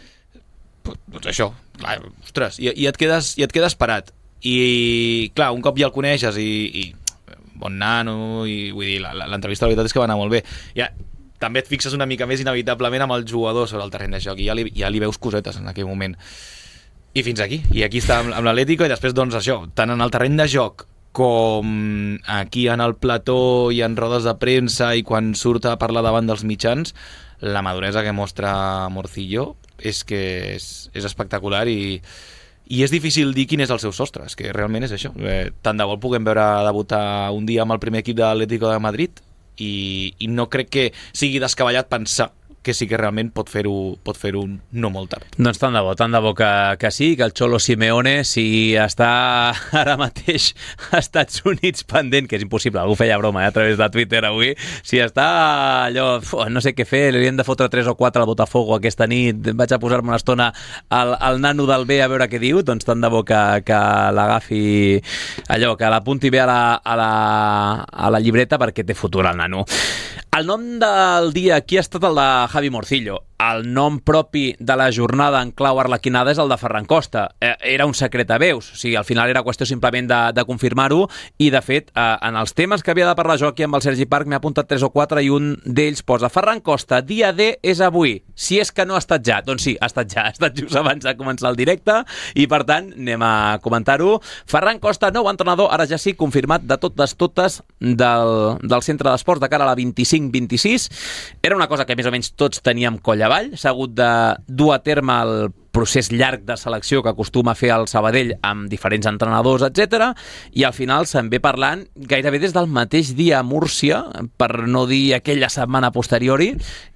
Doncs això, clar, ostres, i et quedes parat. I clar, un cop ja el coneixes i bon nano, i vull dir, l'entrevista la veritat és que va anar molt bé. Ja, també et fixes una mica més inevitablement amb el jugador sobre el terreny de joc i ja li veus cosetes en aquell moment. I fins aquí. I aquí està amb l'Atlético i després, doncs, això, tant en el terreny de joc com aquí en el plató i en rodes de premsa i quan surt a parlar davant dels mitjans, la maduresa que mostra Morcillo és que és espectacular i és difícil dir quin és el seu sostre, és que realment és això. Tant de bo el puguem veure debutar un dia amb el primer equip de l'Atlético de Madrid i no crec que sigui descabellat pensar que sí que realment pot fer-ho no molt tard. Doncs tant de bo que sí, que el Cholo Simeone, si està ara mateix als Estats Units pendent, que és impossible, algú feia broma a través de Twitter avui, si està allò, no sé què fer, li hem de fotre 3 o 4 al Botafogo aquesta nit, vaig a posar-me una estona al nano del B a veure què diu, doncs tant de bo que l'agafi allò, que l'apunti bé a la llibreta perquè té futur el nano. El nom del dia aquí ha estat el de Javi Morcillo. El nom propi de la jornada en clau arlequinada és el de Ferran Costa. Era un secret a veus, o sigui, al final era qüestió simplement de confirmar-ho i, de fet, en els temes que havia de parlar jo aquí amb el Sergi Parc m'he apuntat 3 o 4 i un d'ells posa Ferran Costa, dia D és avui, si és que no ha estat ja. Doncs sí, ha estat just abans de començar el directe i, per tant, anem a comentar-ho. Ferran Costa, nou entrenador, ara ja sí, confirmat de totes del centre d'esports de cara a la 25-26. Era una cosa que més o menys tots teníem coll avall, s'ha hagut de dur a terme el procés llarg de selecció que acostuma a fer el Sabadell amb diferents entrenadors, etc. I al final se'n ve parlant gairebé des del mateix dia a Múrcia, per no dir aquella setmana posteriori,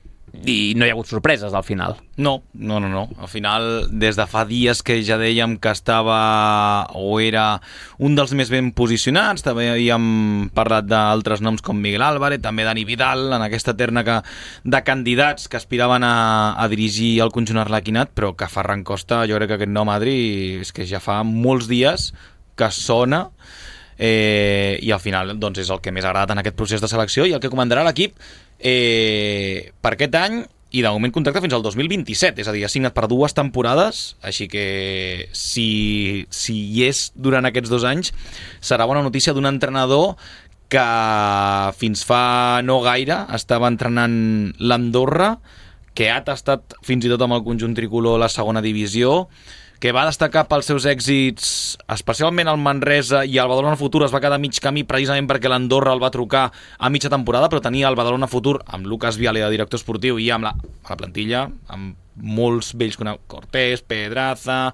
i no hi ha hagut sorpreses al final. No. Al final, des de fa dies que ja dèiem que estava o era un dels més ben posicionats, també havíem parlat d'altres noms com Miguel Álvarez, també Dani Vidal, en aquesta terna de candidats que aspiraven a dirigir el conjunt arlequinat, però que Ferran Costa, jo crec que aquest nom, Adri, és que ja fa molts dies que sona i al final doncs, és el que més ha agradat en aquest procés de selecció i el que comandarà l'equip per aquest any i de moment contracte fins al 2027, és a dir, ha signat per 2 temporades, així que si hi és durant aquests 2 anys serà bona notícia d'un entrenador que fins fa no gaire estava entrenant l'Andorra, que ha tastat fins i tot amb el conjunt tricolor la segona divisió, que va destacar pels seus èxits, especialment al Manresa, i el Badalona Futur es va quedar a mig camí precisament perquè l'Andorra el va trucar a mitja temporada, però tenia el Badalona Futur amb Lucas Viale de director esportiu i amb la plantilla, amb molts vells coneguts, Cortés, Pedraza,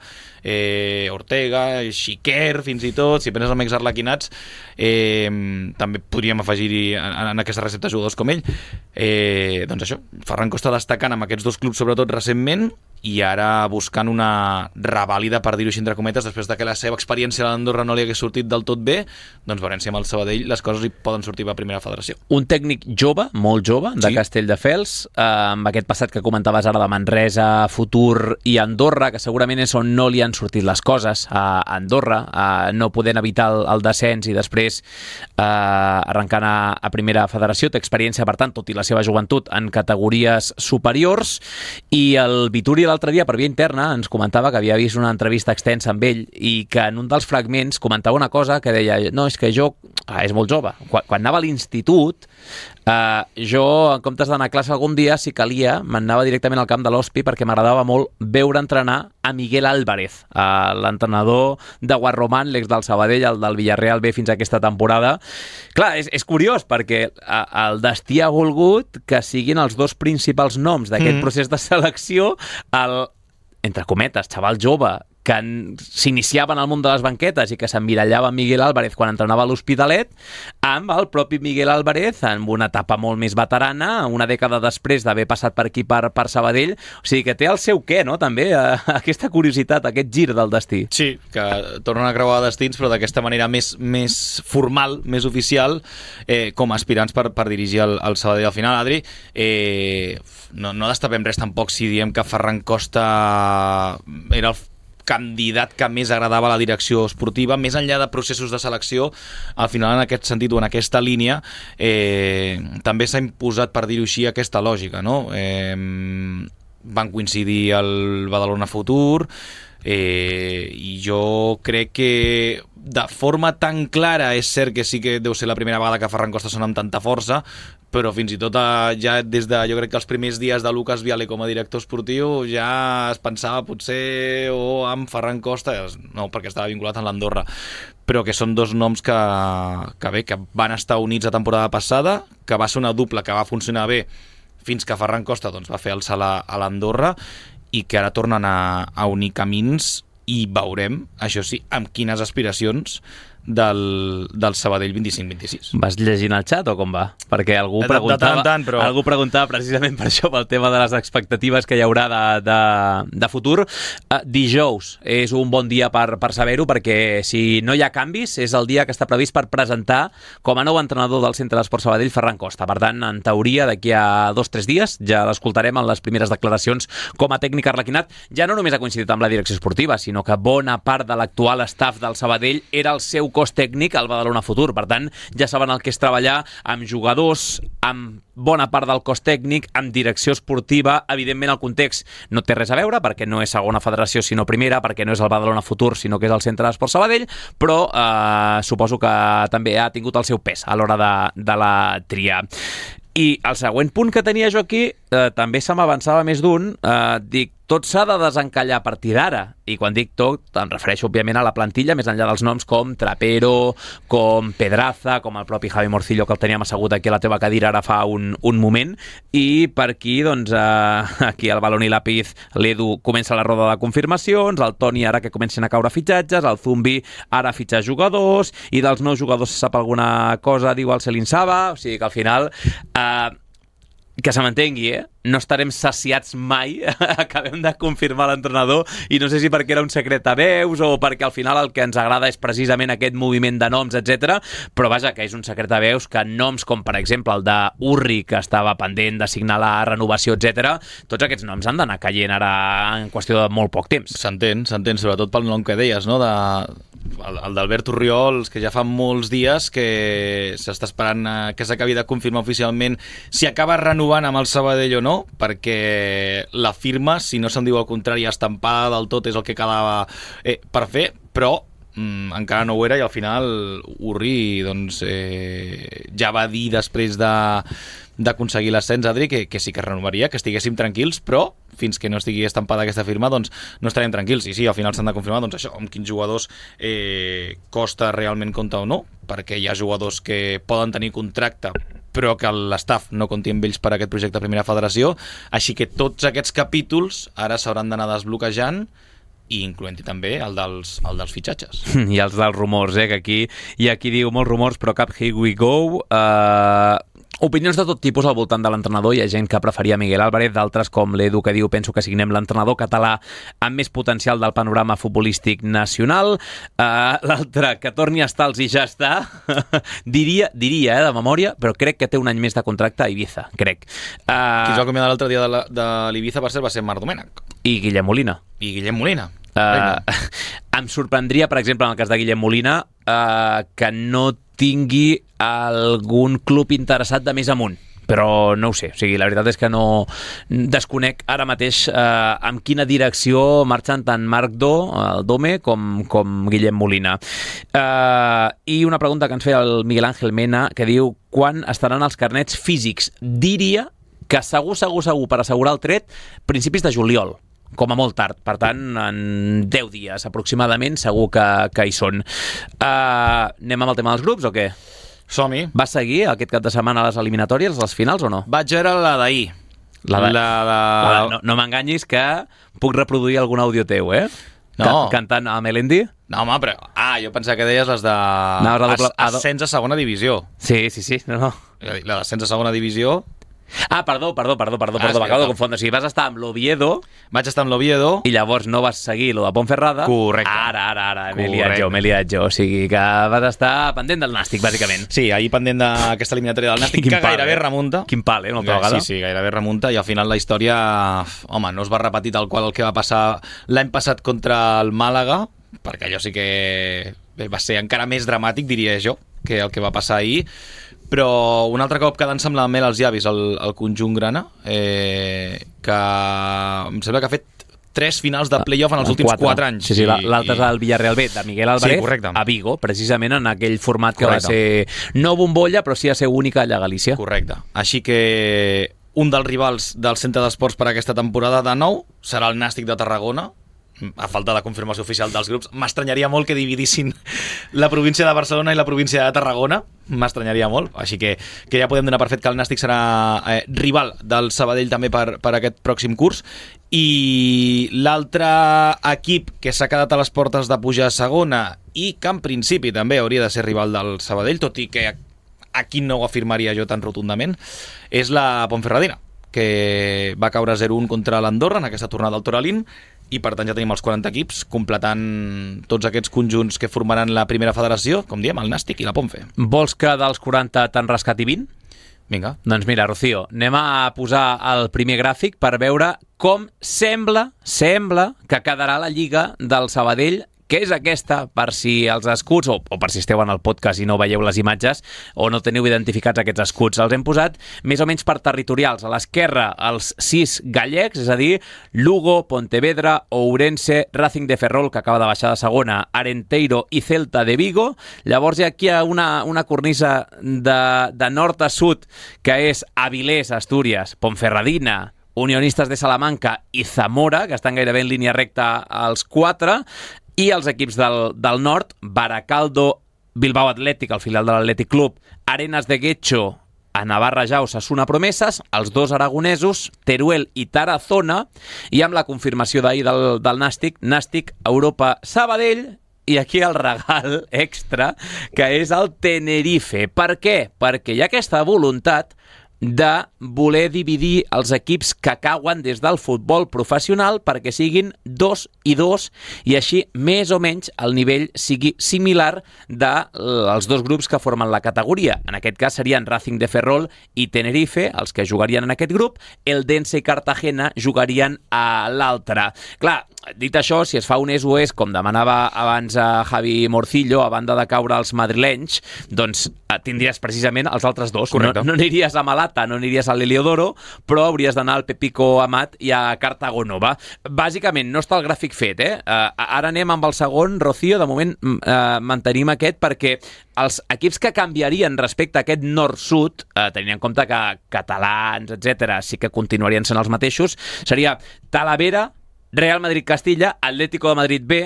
Ortega, Xiquer, fins i tot, si prenes amb ex-arlequinats, també podríem afegir-hi en aquesta recepta jugadors com ell. Doncs això, Ferran Costa destacant amb aquests 2 clubs sobretot recentment i ara buscant una revàlida, per dir-ho així entre cometes, després de que la seva experiència a l'Andorra no li hagués sortit del tot bé, doncs veurem si amb el Sabadell les coses hi poden sortir a primera federació. Un tècnic jove, molt jove, de Castelldefels, amb aquest passat que comentaves ara de Manresa, Futur i Andorra, que segurament és on no li han sortit les coses a Andorra, no podent evitar el descens i després arrencant a primera federació. Té experiència, per tant, tot i la seva joventut, en categories superiors, i el Vitória l'altre dia, per via interna, ens comentava que havia vist una entrevista extensa amb ell i que en un dels fragments comentava una cosa que deia, no, és que jo... és molt jove. Quan anava a l'institut, jo, en comptes d'anar a classe algun dia, si calia, m'anava directament al camp de l'Hospi perquè m'agradava molt veure entrenar a Miguel Álvarez, l'entrenador de Guarromán, l'ex del Sabadell, el del Villarreal B fins a aquesta temporada. Clar, és curiós perquè el destí ha volgut que siguin els dos principals noms d'aquest procés de selecció el, entre cometes, xaval jove, que s'iniciaven al món de les banquetes i que s'emmirallava Miguel Álvarez quan entrenava a l'Hospitalet, amb el propi Miguel Álvarez en una etapa molt més veterana, una dècada després d'haver passat per aquí per Sabadell. O sigui que té el seu què, no?, també, aquesta curiositat, aquest gir del destí. Sí, que tornen a creuar destins, però d'aquesta manera més formal, més oficial, com a aspirants per dirigir el Sabadell al final. Adri, no destapem res tampoc si diem que Ferran Costa era el candidat que més agradava a la direcció esportiva, més enllà de processos de selecció. Al final, en aquest sentit o en aquesta línia, també s'ha imposat, per dir-ho així, aquesta lògica, no? Van coincidir el Badalona Futur, i jo crec que de forma tan clara, és cert que sí que deu ser la primera vegada que Ferran Costa sona amb tanta força, però fins i tot ja des de, jo crec que els primers dies de Lucas Viale com a director esportiu ja es pensava potser amb Ferran Costa, no, perquè estava vinculat amb l'Andorra, però que són dos noms que van estar units la temporada passada, que va ser una dupla que va funcionar bé fins que Ferran Costa doncs, va fer el salt a l'Andorra i que ara tornen a unir camins i veurem, això sí, amb quines aspiracions del Sabadell 25-26. Vas llegint el xat o com va? Perquè algú preguntava precisament per això, pel tema de les expectatives que hi haurà de futur. Dijous és un bon dia per saber-ho, perquè si no hi ha canvis és el dia que està previst per presentar com a nou entrenador del Centre d'Esports Sabadell Ferran Costa. Per tant, en teoria, d'aquí a 2 o 3 dies ja l'escoltarem en les primeres declaracions com a tècnic arlequinat. Ja no només ha coincidit amb la direcció esportiva, sinó que bona part de l'actual staff del Sabadell era el seu cos tècnic al Badalona Futur. Per tant, ja saben el que és treballar amb jugadors, amb bona part del cos tècnic, amb direcció esportiva. Evidentment, el context no té res a veure, perquè no és segona federació, sinó primera, perquè no és el Badalona Futur, sinó que és el Centre d'Esports Sabadell, però suposo que també ha tingut el seu pes a l'hora de la tria. I el següent punt que tenia jo aquí, també se m'avançava més d'un, dic, tot s'ha de desencallar a partir d'ara. I quan dic tot, em refereixo, òbviament, a la plantilla, més enllà dels noms com Trapero, com Pedraza, com el propi Javi Morcillo, que el teníem assegut aquí a la teva cadira ara fa un moment. I per aquí, doncs, aquí al Balón i Lápiz, l'Edu comença la roda de confirmacions, el Toni ara que comencen a caure fitxatges, el Zumbi ara fitxa jugadors, i dels nous jugadors se sap alguna cosa, diu el Celín Saba. O sigui que al final... que se m'entengui, no estarem saciats mai, acabem de confirmar l'entrenador, i no sé si perquè era un secret a veus o perquè al final el que ens agrada és precisament aquest moviment de noms, etc. Però vaja, que és un secret a veus que noms com per exemple el d'Urri, que estava pendent de signar la renovació, etc., tots aquests noms han d'anar caient ara en qüestió de molt poc temps. S'entén, sobretot pel nom que deies, no? El d'Albert Orriols, que ja fa molts dies que s'està esperant que s'acabi de confirmar oficialment si acaba renovant amb el Sabadell o no, perquè la firma, si no se'n diu el contrari, estampada del tot és el que quedava per fer, però encara no ho era, i al final Urri doncs, ja va dir després d'aconseguir l'ascens, Adri, que sí que renovaria, que estiguéssim tranquils, però fins que no estigui estampada aquesta firma, doncs no estarem tranquils. I sí, al final s'han de confirmar, doncs això, amb quins jugadors Costa realment compta o no, perquè hi ha jugadors que poden tenir contracte però que l'estaf no compti amb ells per aquest projecte de Primera Federació, així que tots aquests capítols ara s'hauran d'anar desbloquejant, i incloent-hi també el dels fitxatges. I els dels rumors, que aquí diu molts rumors, però cap here we go. Opinions de tot tipus al voltant de l'entrenador. Hi ha gent que preferia Miguel Álvarez, d'altres com l'Edu, que diu penso que signem l'entrenador català amb més potencial del panorama futbolístic nacional. L'altre, que torni a estar i ja està. diria de memòria, però crec que té un any més de contracte a Ibiza, crec. Qui es va acomiadar l'altre dia de l'Ibiza, per cert, va ser Marc Domènech. I Guillem Molina. Em sorprendria, per exemple, en el cas de Guillem Molina, que no tingui algun club interessat de més amunt, però no ho sé, o sigui, la veritat és que no desconec ara mateix amb quina direcció marxen tant Marc el Dome, com Guillem Molina. I una pregunta que ens feia el Miguel Ángel Mena, que diu, quan estaran els carnets físics? Diria que segur, per assegurar el tret, principis de juliol, com a molt tard. Per tant, en 10 dies aproximadament segur que hi són. Anem amb el tema dels grups o què? Som-hi. Vas seguir aquest cap de setmana a les eliminatòries, les finals o no? Vaig veure la d'ahir. No m'enganyis que puc reproduir algun àudio teu, eh? No. Cantant a Melendi? No, home, però... jo pensava que deies les de... ascens a segona divisió. Sí. No. La d'ascens a segona divisió... Perdó, m'acabo de confondre. O sigui, vas estar amb l'Oviedo... Vaig estar amb l'Oviedo... I llavors no vas seguir lo de Ponferrada... Correcte. Ara, m'he liat jo. O sigui, que vas estar pendent del Nàstic, bàsicament. Sí, ahir pendent d'aquesta eliminatòria del Nàstic, que gairebé remunta. Quin pal, una altra vegada. Sí, gairebé remunta, i al final la història... Home, no es va repetir tal qual el que va passar l'any passat contra el Màlaga, perquè allò sí que va ser encara més dramàtic, diria jo, que el que va passar ahir. Però un altre cop quedant-se amb la mel als llavis el conjunt grana, que em sembla que ha fet 3 finals de play-off en els últims 4 anys. Sí, l'altre és el Villarreal B de Miguel Álvarez, a Vigo, precisament en aquell format que va ser no bombolla, però sí a ser única allà a Galícia. Correcte. Així que un dels rivals del Centre d'Esports per aquesta temporada de nou serà el Nàstic de Tarragona, a falta de confirmació oficial dels grups. M'estranyaria molt que dividissin la província de Barcelona i la província de Tarragona, m'estranyaria molt, així que ja podem donar per fet que el Nàstic serà rival del Sabadell també per aquest pròxim curs. I l'altre equip que s'ha quedat a les portes de pujar a segona i que en principi també hauria de ser rival del Sabadell, tot i que aquí no ho afirmaria jo tan rotundament, és la Ponferradina, que va caure 0-1 contra l'Andorra en aquesta tornada al Toralín, i per tant ja tenim els 40 equips completant tots aquests conjunts que formaran la primera federació, com diem, el Nàstic i la Ponfe. Vols que dels 40 te'n rescati 20? Vinga. Doncs mira, Rocío, anem a posar el primer gràfic per veure com sembla que quedarà la Lliga del Sabadell, que és aquesta, per si els escuts, o per si esteu en el podcast i no veieu les imatges, o no teniu identificats aquests escuts, els hem posat més o menys per territorials. A l'esquerra, els 6 gallecs, és a dir, Lugo, Pontevedra, Ourense, Racing de Ferrol, que acaba de baixar de segona, Arenteiro i Celta de Vigo. Llavors hi ha aquí una cornisa de nord a sud, que és Avilés, Astúries, Ponferradina, Unionistes de Salamanca i Zamora, que estan gairebé en línia recta als 4, i els equips del nord, Baracaldo, Bilbao Atlètic, el filial de l'Atlètic Club, Arenas de Guecho, a Navarra ja Osasuna Promeses, els 2 aragonesos, Teruel i Tarazona, i amb la confirmació d'ahir del Nàstic, Europa Sabadell, i aquí el regal extra, que és el Tenerife. Per què? Perquè hi ha aquesta voluntat de voler dividir els equips que cauen des del futbol professional perquè siguin 2 i 2 i així més o menys el nivell sigui similar dels 2 grups que formen la categoria. En aquest cas serien Racing de Ferrol i Tenerife, els que jugarien en aquest grup, Eldense i Cartagena jugarien a l'altre. Clar, dit això, si es fa un és-o-és, com demanava abans a Javi Morcillo, a banda de caure els madrilenys, doncs tindries precisament els altres 2. No aniries a Malata, no aniries a l'Heliodoro, però hauries d'anar al Pepico Amat i a Cartagonova. Bàsicament, no està el gràfic fet, Ara anem amb el segon, Rocío, de moment mantenim aquest perquè els equips que canviarien respecte a aquest nord-sud, tenint en compte que catalans, etc., sí que continuarien sent els mateixos, seria Talavera, Real Madrid-Castilla, Atlético de Madrid B,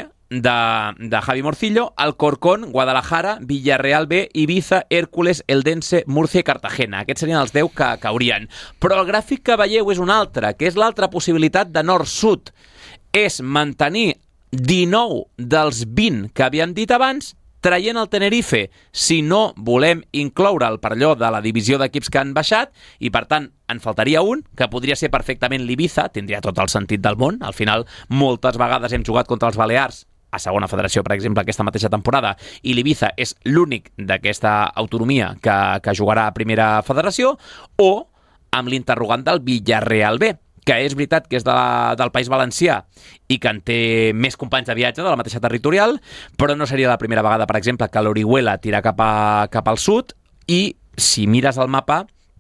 de Javi Morcillo, Alcorcón, Guadalajara, Villarreal B, Ibiza, Hércules, Eldense, Múrcia i Cartagena. Aquests serien els 10 que caurien. Però el gràfic que veieu és un altre, que és l'altra possibilitat de nord-sud. És mantenir 19 dels 20 que havíem dit abans, traient el Tenerife, si no volem incloure'l per allò de la divisió d'equips que han baixat, i per tant en faltaria un, que podria ser perfectament l'Ibiza, tindria tot el sentit del món. Al final, moltes vegades hem jugat contra els Balears, a segona federació, per exemple, aquesta mateixa temporada, i l'Ibiza és l'únic d'aquesta autonomia que jugarà a primera federació, o amb l'interrogant del Villarreal B, que és veritat que és del País Valencià i que en té més companys de viatge de la mateixa territorial, però no seria la primera vegada, per exemple, que l'Orihuela tira cap al sud, i si mires el mapa,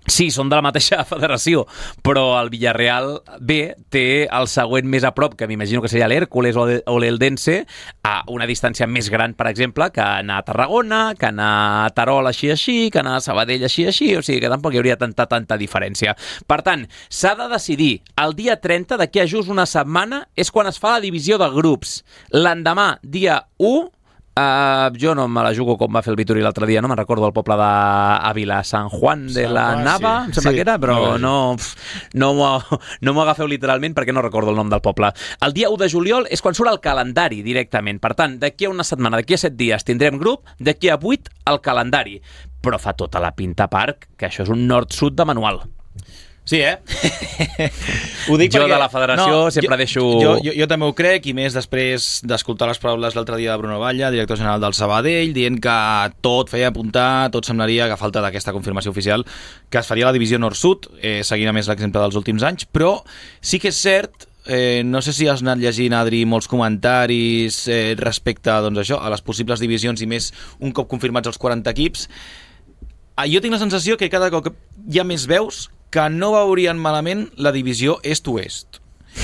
Sí, són de la mateixa federació, però el Villarreal B té el següent més a prop, que m'imagino que seria l'Hèrcules o l'Eldense, a una distància més gran, per exemple, que anar a Tarragona, que anar a Terol així, que anar a Sabadell així, o sigui que tampoc hi hauria tanta diferència. Per tant, s'ha de decidir. El dia 30, d'aquí a just una setmana, és quan es fa la divisió de grups. L'endemà, dia 1, jo no me la jugo com va fer el Vitori l'altre dia, no me'n recordo el poble d'Àvila, San Juan de la Nava, em sembla que era, però no m'ho agafeu literalment perquè no recordo el nom del poble. El dia 1 de juliol és quan surt el calendari directament, per tant, d'aquí a una setmana, d'aquí a 7 dies tindrem grup, d'aquí a 8 el calendari, però fa tota la pinta Parc que això és un nord-sud de manual. Sí, Ho dic jo perquè... de la federació sempre deixo... Jo també ho crec, i més després d'escoltar les paraules l'altre dia de Bruno Batlle, director general del Sabadell, dient que tot feia apuntar, tot semblaria que a falta d'aquesta confirmació oficial que es faria la divisió nord-sud, seguint a més l'exemple dels últims anys, però sí que és cert, no sé si has anat llegint, Adri, molts comentaris respecte doncs, això, a les possibles divisions i més un cop confirmats els 40 equips. Jo tinc la sensació que cada cop hi ha més veus que no veurien malament la divisió est-oest.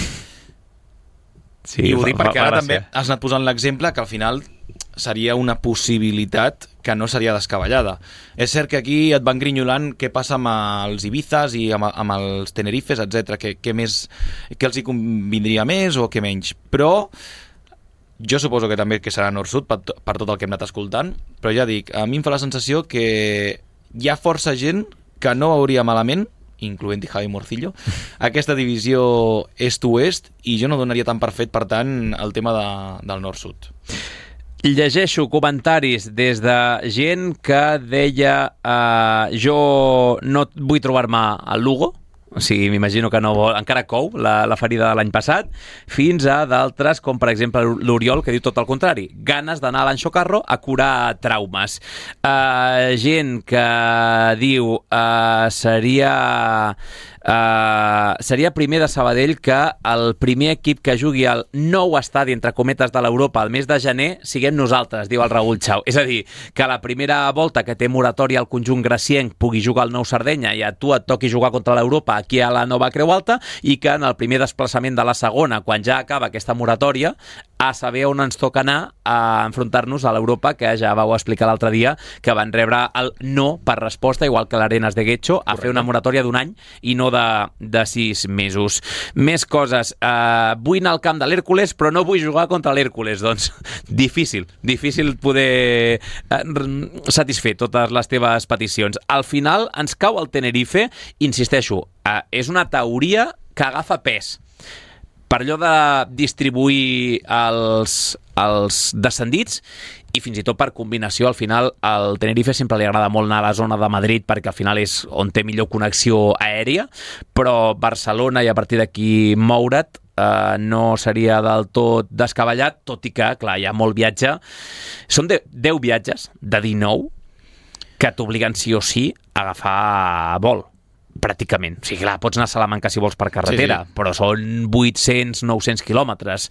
Sí, I ho dic perquè ara també has anat posant l'exemple que al final seria una possibilitat que no seria descabellada. És cert que aquí et van grinyolant què passa amb els Ibizas i amb els Tenerifes, etc. Què els hi convindria més o què menys. Però jo suposo que també que serà nord-sud per tot el que hem anat escoltant, però ja dic, a mi em fa la sensació que hi ha força gent que no veuria malament, incloent-hi Javi Morcillo, aquesta divisió est-oest, i jo no donaria tan per fet, per tant, el tema del nord-sud. Llegeixo comentaris des de gent que deia jo no vull trobar-me al Lugo, o sigui, m'imagino que no vol, encara cou la ferida de l'any passat, fins a d'altres, com per exemple l'Oriol, que diu tot el contrari, ganes d'anar a l'Anxo Carro a curar traumes. Gent que diu seria primer de Sabadell que el primer equip que jugui al nou estadi, entre cometes, de l'Europa al mes de gener siguem nosaltres, diu el Raül Chau. És a dir, que la primera volta que té moratòria al conjunt gracienc pugui jugar al Nou Sardenya i a tu et toqui jugar contra l'Europa aquí a la Nova Creu Alta, i que en el primer desplaçament de la segona, quan ja acaba aquesta moratòria, a saber on ens toca anar a enfrontar-nos a l'Europa, que ja vau explicar l'altre dia que van rebre el no per resposta, igual que l'Arenas de Guecho, a fer una moratòria d'1 any i no de 6 mesos. Més coses. Vull anar al camp de l'Hèrcules, però no vull jugar contra l'Hèrcules. Doncs difícil poder satisfer totes les teves peticions. Al final ens cau el Tenerife, insisteixo, és una teoria que agafa pes. Per allò de distribuir els descendits i fins i tot per combinació. Al final al Tenerife sempre li agrada molt anar a la zona de Madrid perquè al final és on té millor connexió aèria, però Barcelona i a partir d'aquí moure't no seria del tot descabellat, tot i que, clar, hi ha molt viatge. Són 10 viatges de 19 que t'obliguen sí o sí a agafar vol. Pràcticament. O sigui, clar, pots anar a Salamanca si vols per carretera, sí. Però són 800-900 quilòmetres.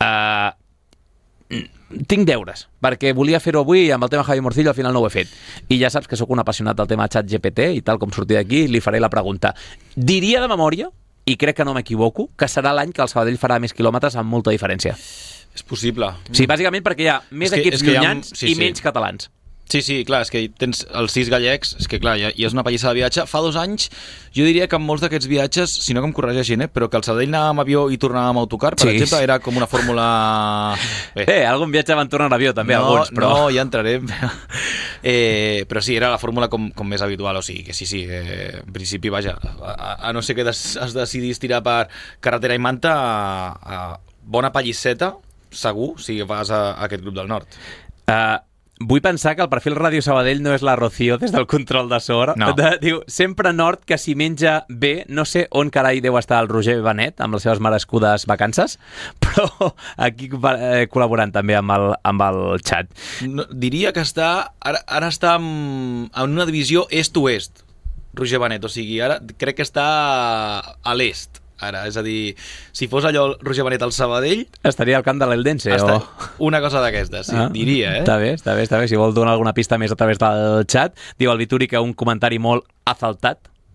Tinc deures, perquè volia fer-ho avui i amb el tema Javi Morcillo al final no ho he fet. I ja saps que sóc un apassionat del tema ChatGPT i tal com sortir d'aquí li faré la pregunta. Diria de memòria, i crec que no m'equivoco, que serà l'any que el Sabadell farà més quilòmetres amb molta diferència. És possible. Sí, bàsicament perquè hi ha més equips llunyans i menys catalans. Sí, clar, és que tens els 6 gallecs, és que clar, ja és una pallissa de viatge. Fa 2 anys, jo diria que en molts d'aquests viatges, si no que em corregeixin, però que el Sabadell anava amb avió i tornava amb autocar, per exemple, era com una fórmula... algun viatge van tornar en avió, també, alguns, però... No, ja entrarem. Però sí, era la fórmula com més habitual, o sigui que sí, en principi, vaja, a no ser que es decidís tirar per carretera i manta, bona pallisseta, segur, si vas a aquest grup del nord. Vull pensar que el perfil Ràdio Sabadell no és la Rocío des del control de so. No. Diu, sempre nord, que si menja bé, no sé on carai deu estar el Roger Benet amb les seves merescudes vacances, però aquí col·laborant també amb el xat. No, diria que ara està en una divisió est-oest, Roger Benet, o sigui, ara crec que està a l'est. Ara, és a dir, si fos allò Roger Benet al Sabadell... Estaria al camp de l'Eldense, o... Una cosa d'aquestes, sí, diria, Està bé. Si vol donar alguna pista més a través del xat, diu el Vituri que un comentari molt assaltat,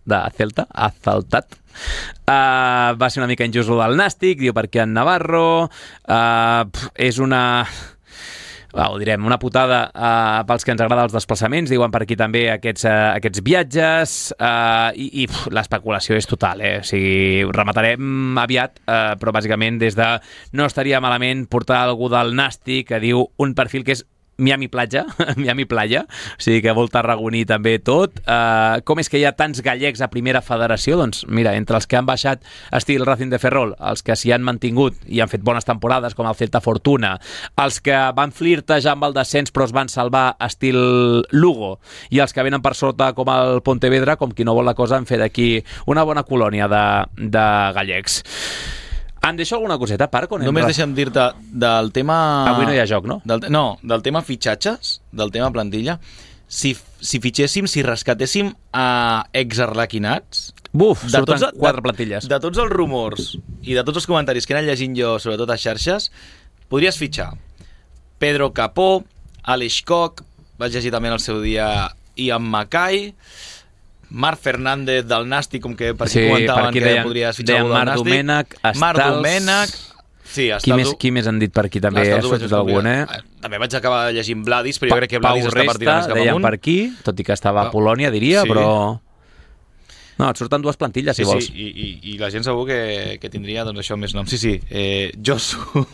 de Celta, Azaltat. Va ser una mica injust del Nàstic, diu per què en Navarro. És una... ho direm, una putada pels que ens agrada els desplaçaments, diuen per aquí també aquests viatges, i l'especulació és total, O sigui, rematarem aviat, però bàsicament des de no estaria malament portar algú del Nàstic que diu un perfil que és Miami Playa, o sigui que vol tarragoní també tot. Com és que hi ha tants gallecs a primera federació? Doncs mira, entre els que han baixat estil Racing de Ferrol, els que s'hi han mantingut i han fet bones temporades com el Celta Fortuna, els que van flirtejar amb el descens però es van salvar estil Lugo, i els que venen per sota com el Pontevedra, com qui no vol la cosa, han fet aquí una bona colònia de gallecs. Em deixo alguna coseta, Parc? Només deixa'm dir-te del tema... Avui no hi ha joc, no? Del tema fitxatges, del tema plantilla. Si fitxéssim, si rescatéssim a exarlequinats... Surten 4 plantilles. De tots els rumors i de tots els comentaris que he anat llegint jo, sobretot a xarxes, podries fitxar Pedro Capó, Aleix Koch, vaig llegir també en el seu dia Ian Mackay... Marc Fernández del Nàstic, com que per aquí comentaven que podries fitxar algú del Nàstic. Marc Domènech, sí, qui més han dit per aquí també? També vaig acabar llegint Vladis, però jo crec que Vladis està partida més cap amunt. Deien per aquí, tot i que estava a Polònia, diria, però... No, et surten 2 plantilles, si vols. I la gent segur que tindria, doncs això, més noms. Josu...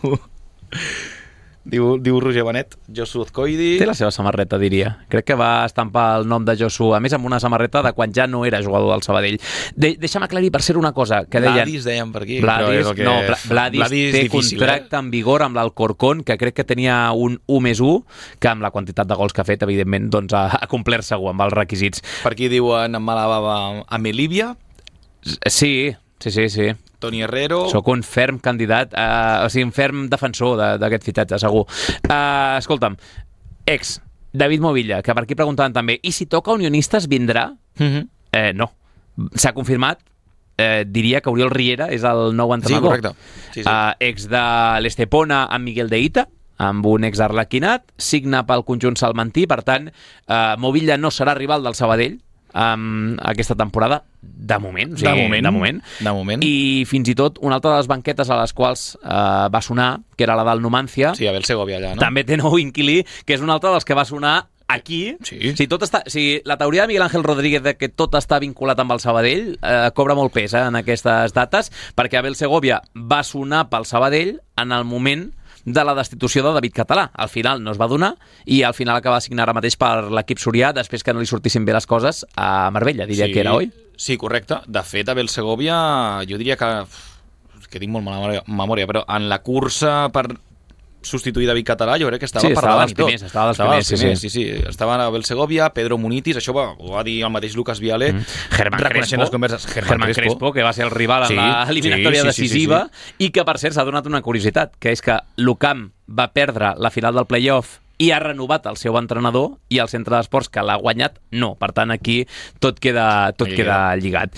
Diu Roger Benet, Josu Azcoidi. Té la seva samarreta, diria. Crec que va estampar el nom de Josu, a més amb una samarreta de quan ja no era jugador del Sabadell. Deixa'm aclarir per ser una cosa que deien... Vladis deien per aquí. Vladis té contracte en vigor amb l'Alcorcón, que crec que tenia un 1+1, que amb la quantitat de gols que ha fet, evidentment, doncs ha complert segur amb els requisits. Per aquí diuen en mala bava a Melívia. Sí. Toni Herrero. Soc un ferm candidat, un ferm defensor d'aquest fitatge, segur. Escolta'm, David Movilla, que per aquí preguntaven també, i si toca Unionistes vindrà? No. S'ha confirmat, diria que Oriol Riera és el nou entrenador. Sí, correcte. Sí. Ex de l'Estepona amb Miguel de Ita, amb un exarlequinat, signa pel conjunt salmantí, per tant, Movilla no serà rival del Sabadell aquesta temporada, de moment. De moment. I fins i tot una altra de les banquetes a les quals va sonar, que era la del Numancia, sí, a Segovia allà, no? També té nou inquilí, que és una altra dels que va sonar aquí. Sí. La teoria de Miguel Ángel Rodríguez de que tot està vinculat amb el Sabadell cobra molt pes en aquestes dates, perquè Abel Segovia va sonar pel Sabadell en el moment de la destitució de David Català. Al final no es va donar i al final acaba de signar ara mateix per l'equip sorià després que no li sortissin bé les coses a Marbella, diria que era, oi? Sí, correcte. De fet, Abel Segovia, jo diria que tinc molt mala memòria, però en la cursa per substituir David Català, jo crec que estava per davant i tot. Estava dels primers. Sí. Estava Abel Segovia, Pedro Munitis, això ho va dir el mateix Lucas Viale, reconeixent les converses. Germán Crespo, que va ser el rival en l'eliminatòria decisiva, i que, per cert, s'ha donat una curiositat, que és que l'UCAM va perdre la final del play-off i ha renovat el seu entrenador, i el centre d'esports que l'ha guanyat no. Per tant, aquí tot queda lligat.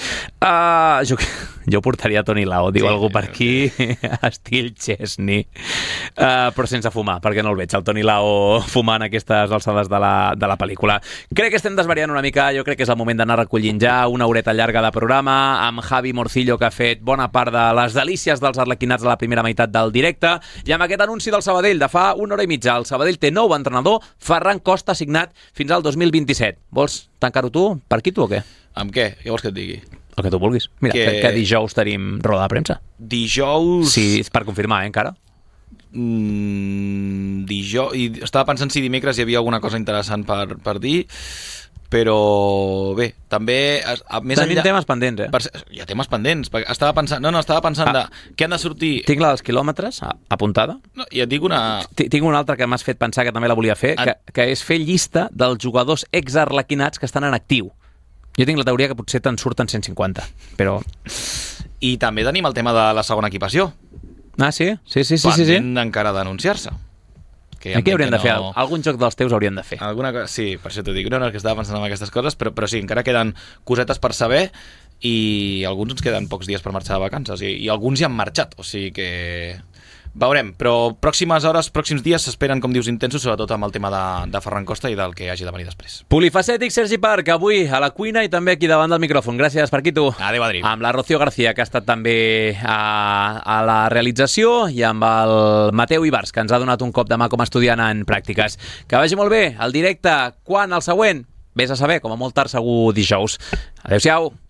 Jo portaria Toni Lao, diu algú per aquí, estil Chesney, però sense fumar, perquè no el veig, el Toni Lao fumant aquestes alçades de la pel·lícula. Crec que estem desvariant una mica, jo crec que és el moment d'anar recollint ja una horeta llarga de programa, amb Javi Morcillo, que ha fet bona part de les delícies dels arlequinats a la primera meitat del directe, i amb aquest anunci del Sabadell de fa una hora i mitja. El Sabadell té nou entrenador, Ferran Costa, signat fins al 2027. Vols tancar-ho tu? Per aquí tu o què? Amb què? Què vols que et digui? El que tu vulguis. Mira, que dijous tenim roda de premsa. Dijous... Sí, és per confirmar, encara. Dijous... Estava pensant si dimecres hi havia alguna cosa interessant per dir, però bé, també... Tenim temes pendents, Hi ha temes pendents. Estava pensant de què han de sortir... Tinc la dels quilòmetres apuntada. No, i et dic una... Tinc una altra que m'has fet pensar que també la volia fer, que és fer llista dels jugadors exarlequinats que estan en actiu. Jo tinc la teoria que potser te'n surten 150, però... I també tenim el tema de la segona equipació. Sí. Pendent encara d'anunciar-se. Aquí haurien de fer algun joc dels teus haurien de fer. Sí, per això t'ho dic. No, que estava pensant en aquestes coses, però sí, encara queden cosetes per saber i alguns ens queden pocs dies per marxar de vacances i alguns ja han marxat, o sigui que... Veurem, però pròximes hores, pròxims dies s'esperen, com dius, intensos, sobretot amb el tema de Ferran Costa i del que hagi de venir després. Polifacètic Sergi Parc, avui a la cuina i també aquí davant del micròfon. Gràcies, Parquito. Adéu, Adri. Amb la Rocío García, que ha estat també a la realització, i amb el Mateu Ibars, que ens ha donat un cop de mà com a estudiant en pràctiques. Que vagi molt bé. El directe, quan? El següent? Vés a saber, com a molt tard segur dijous. Adéu-siau.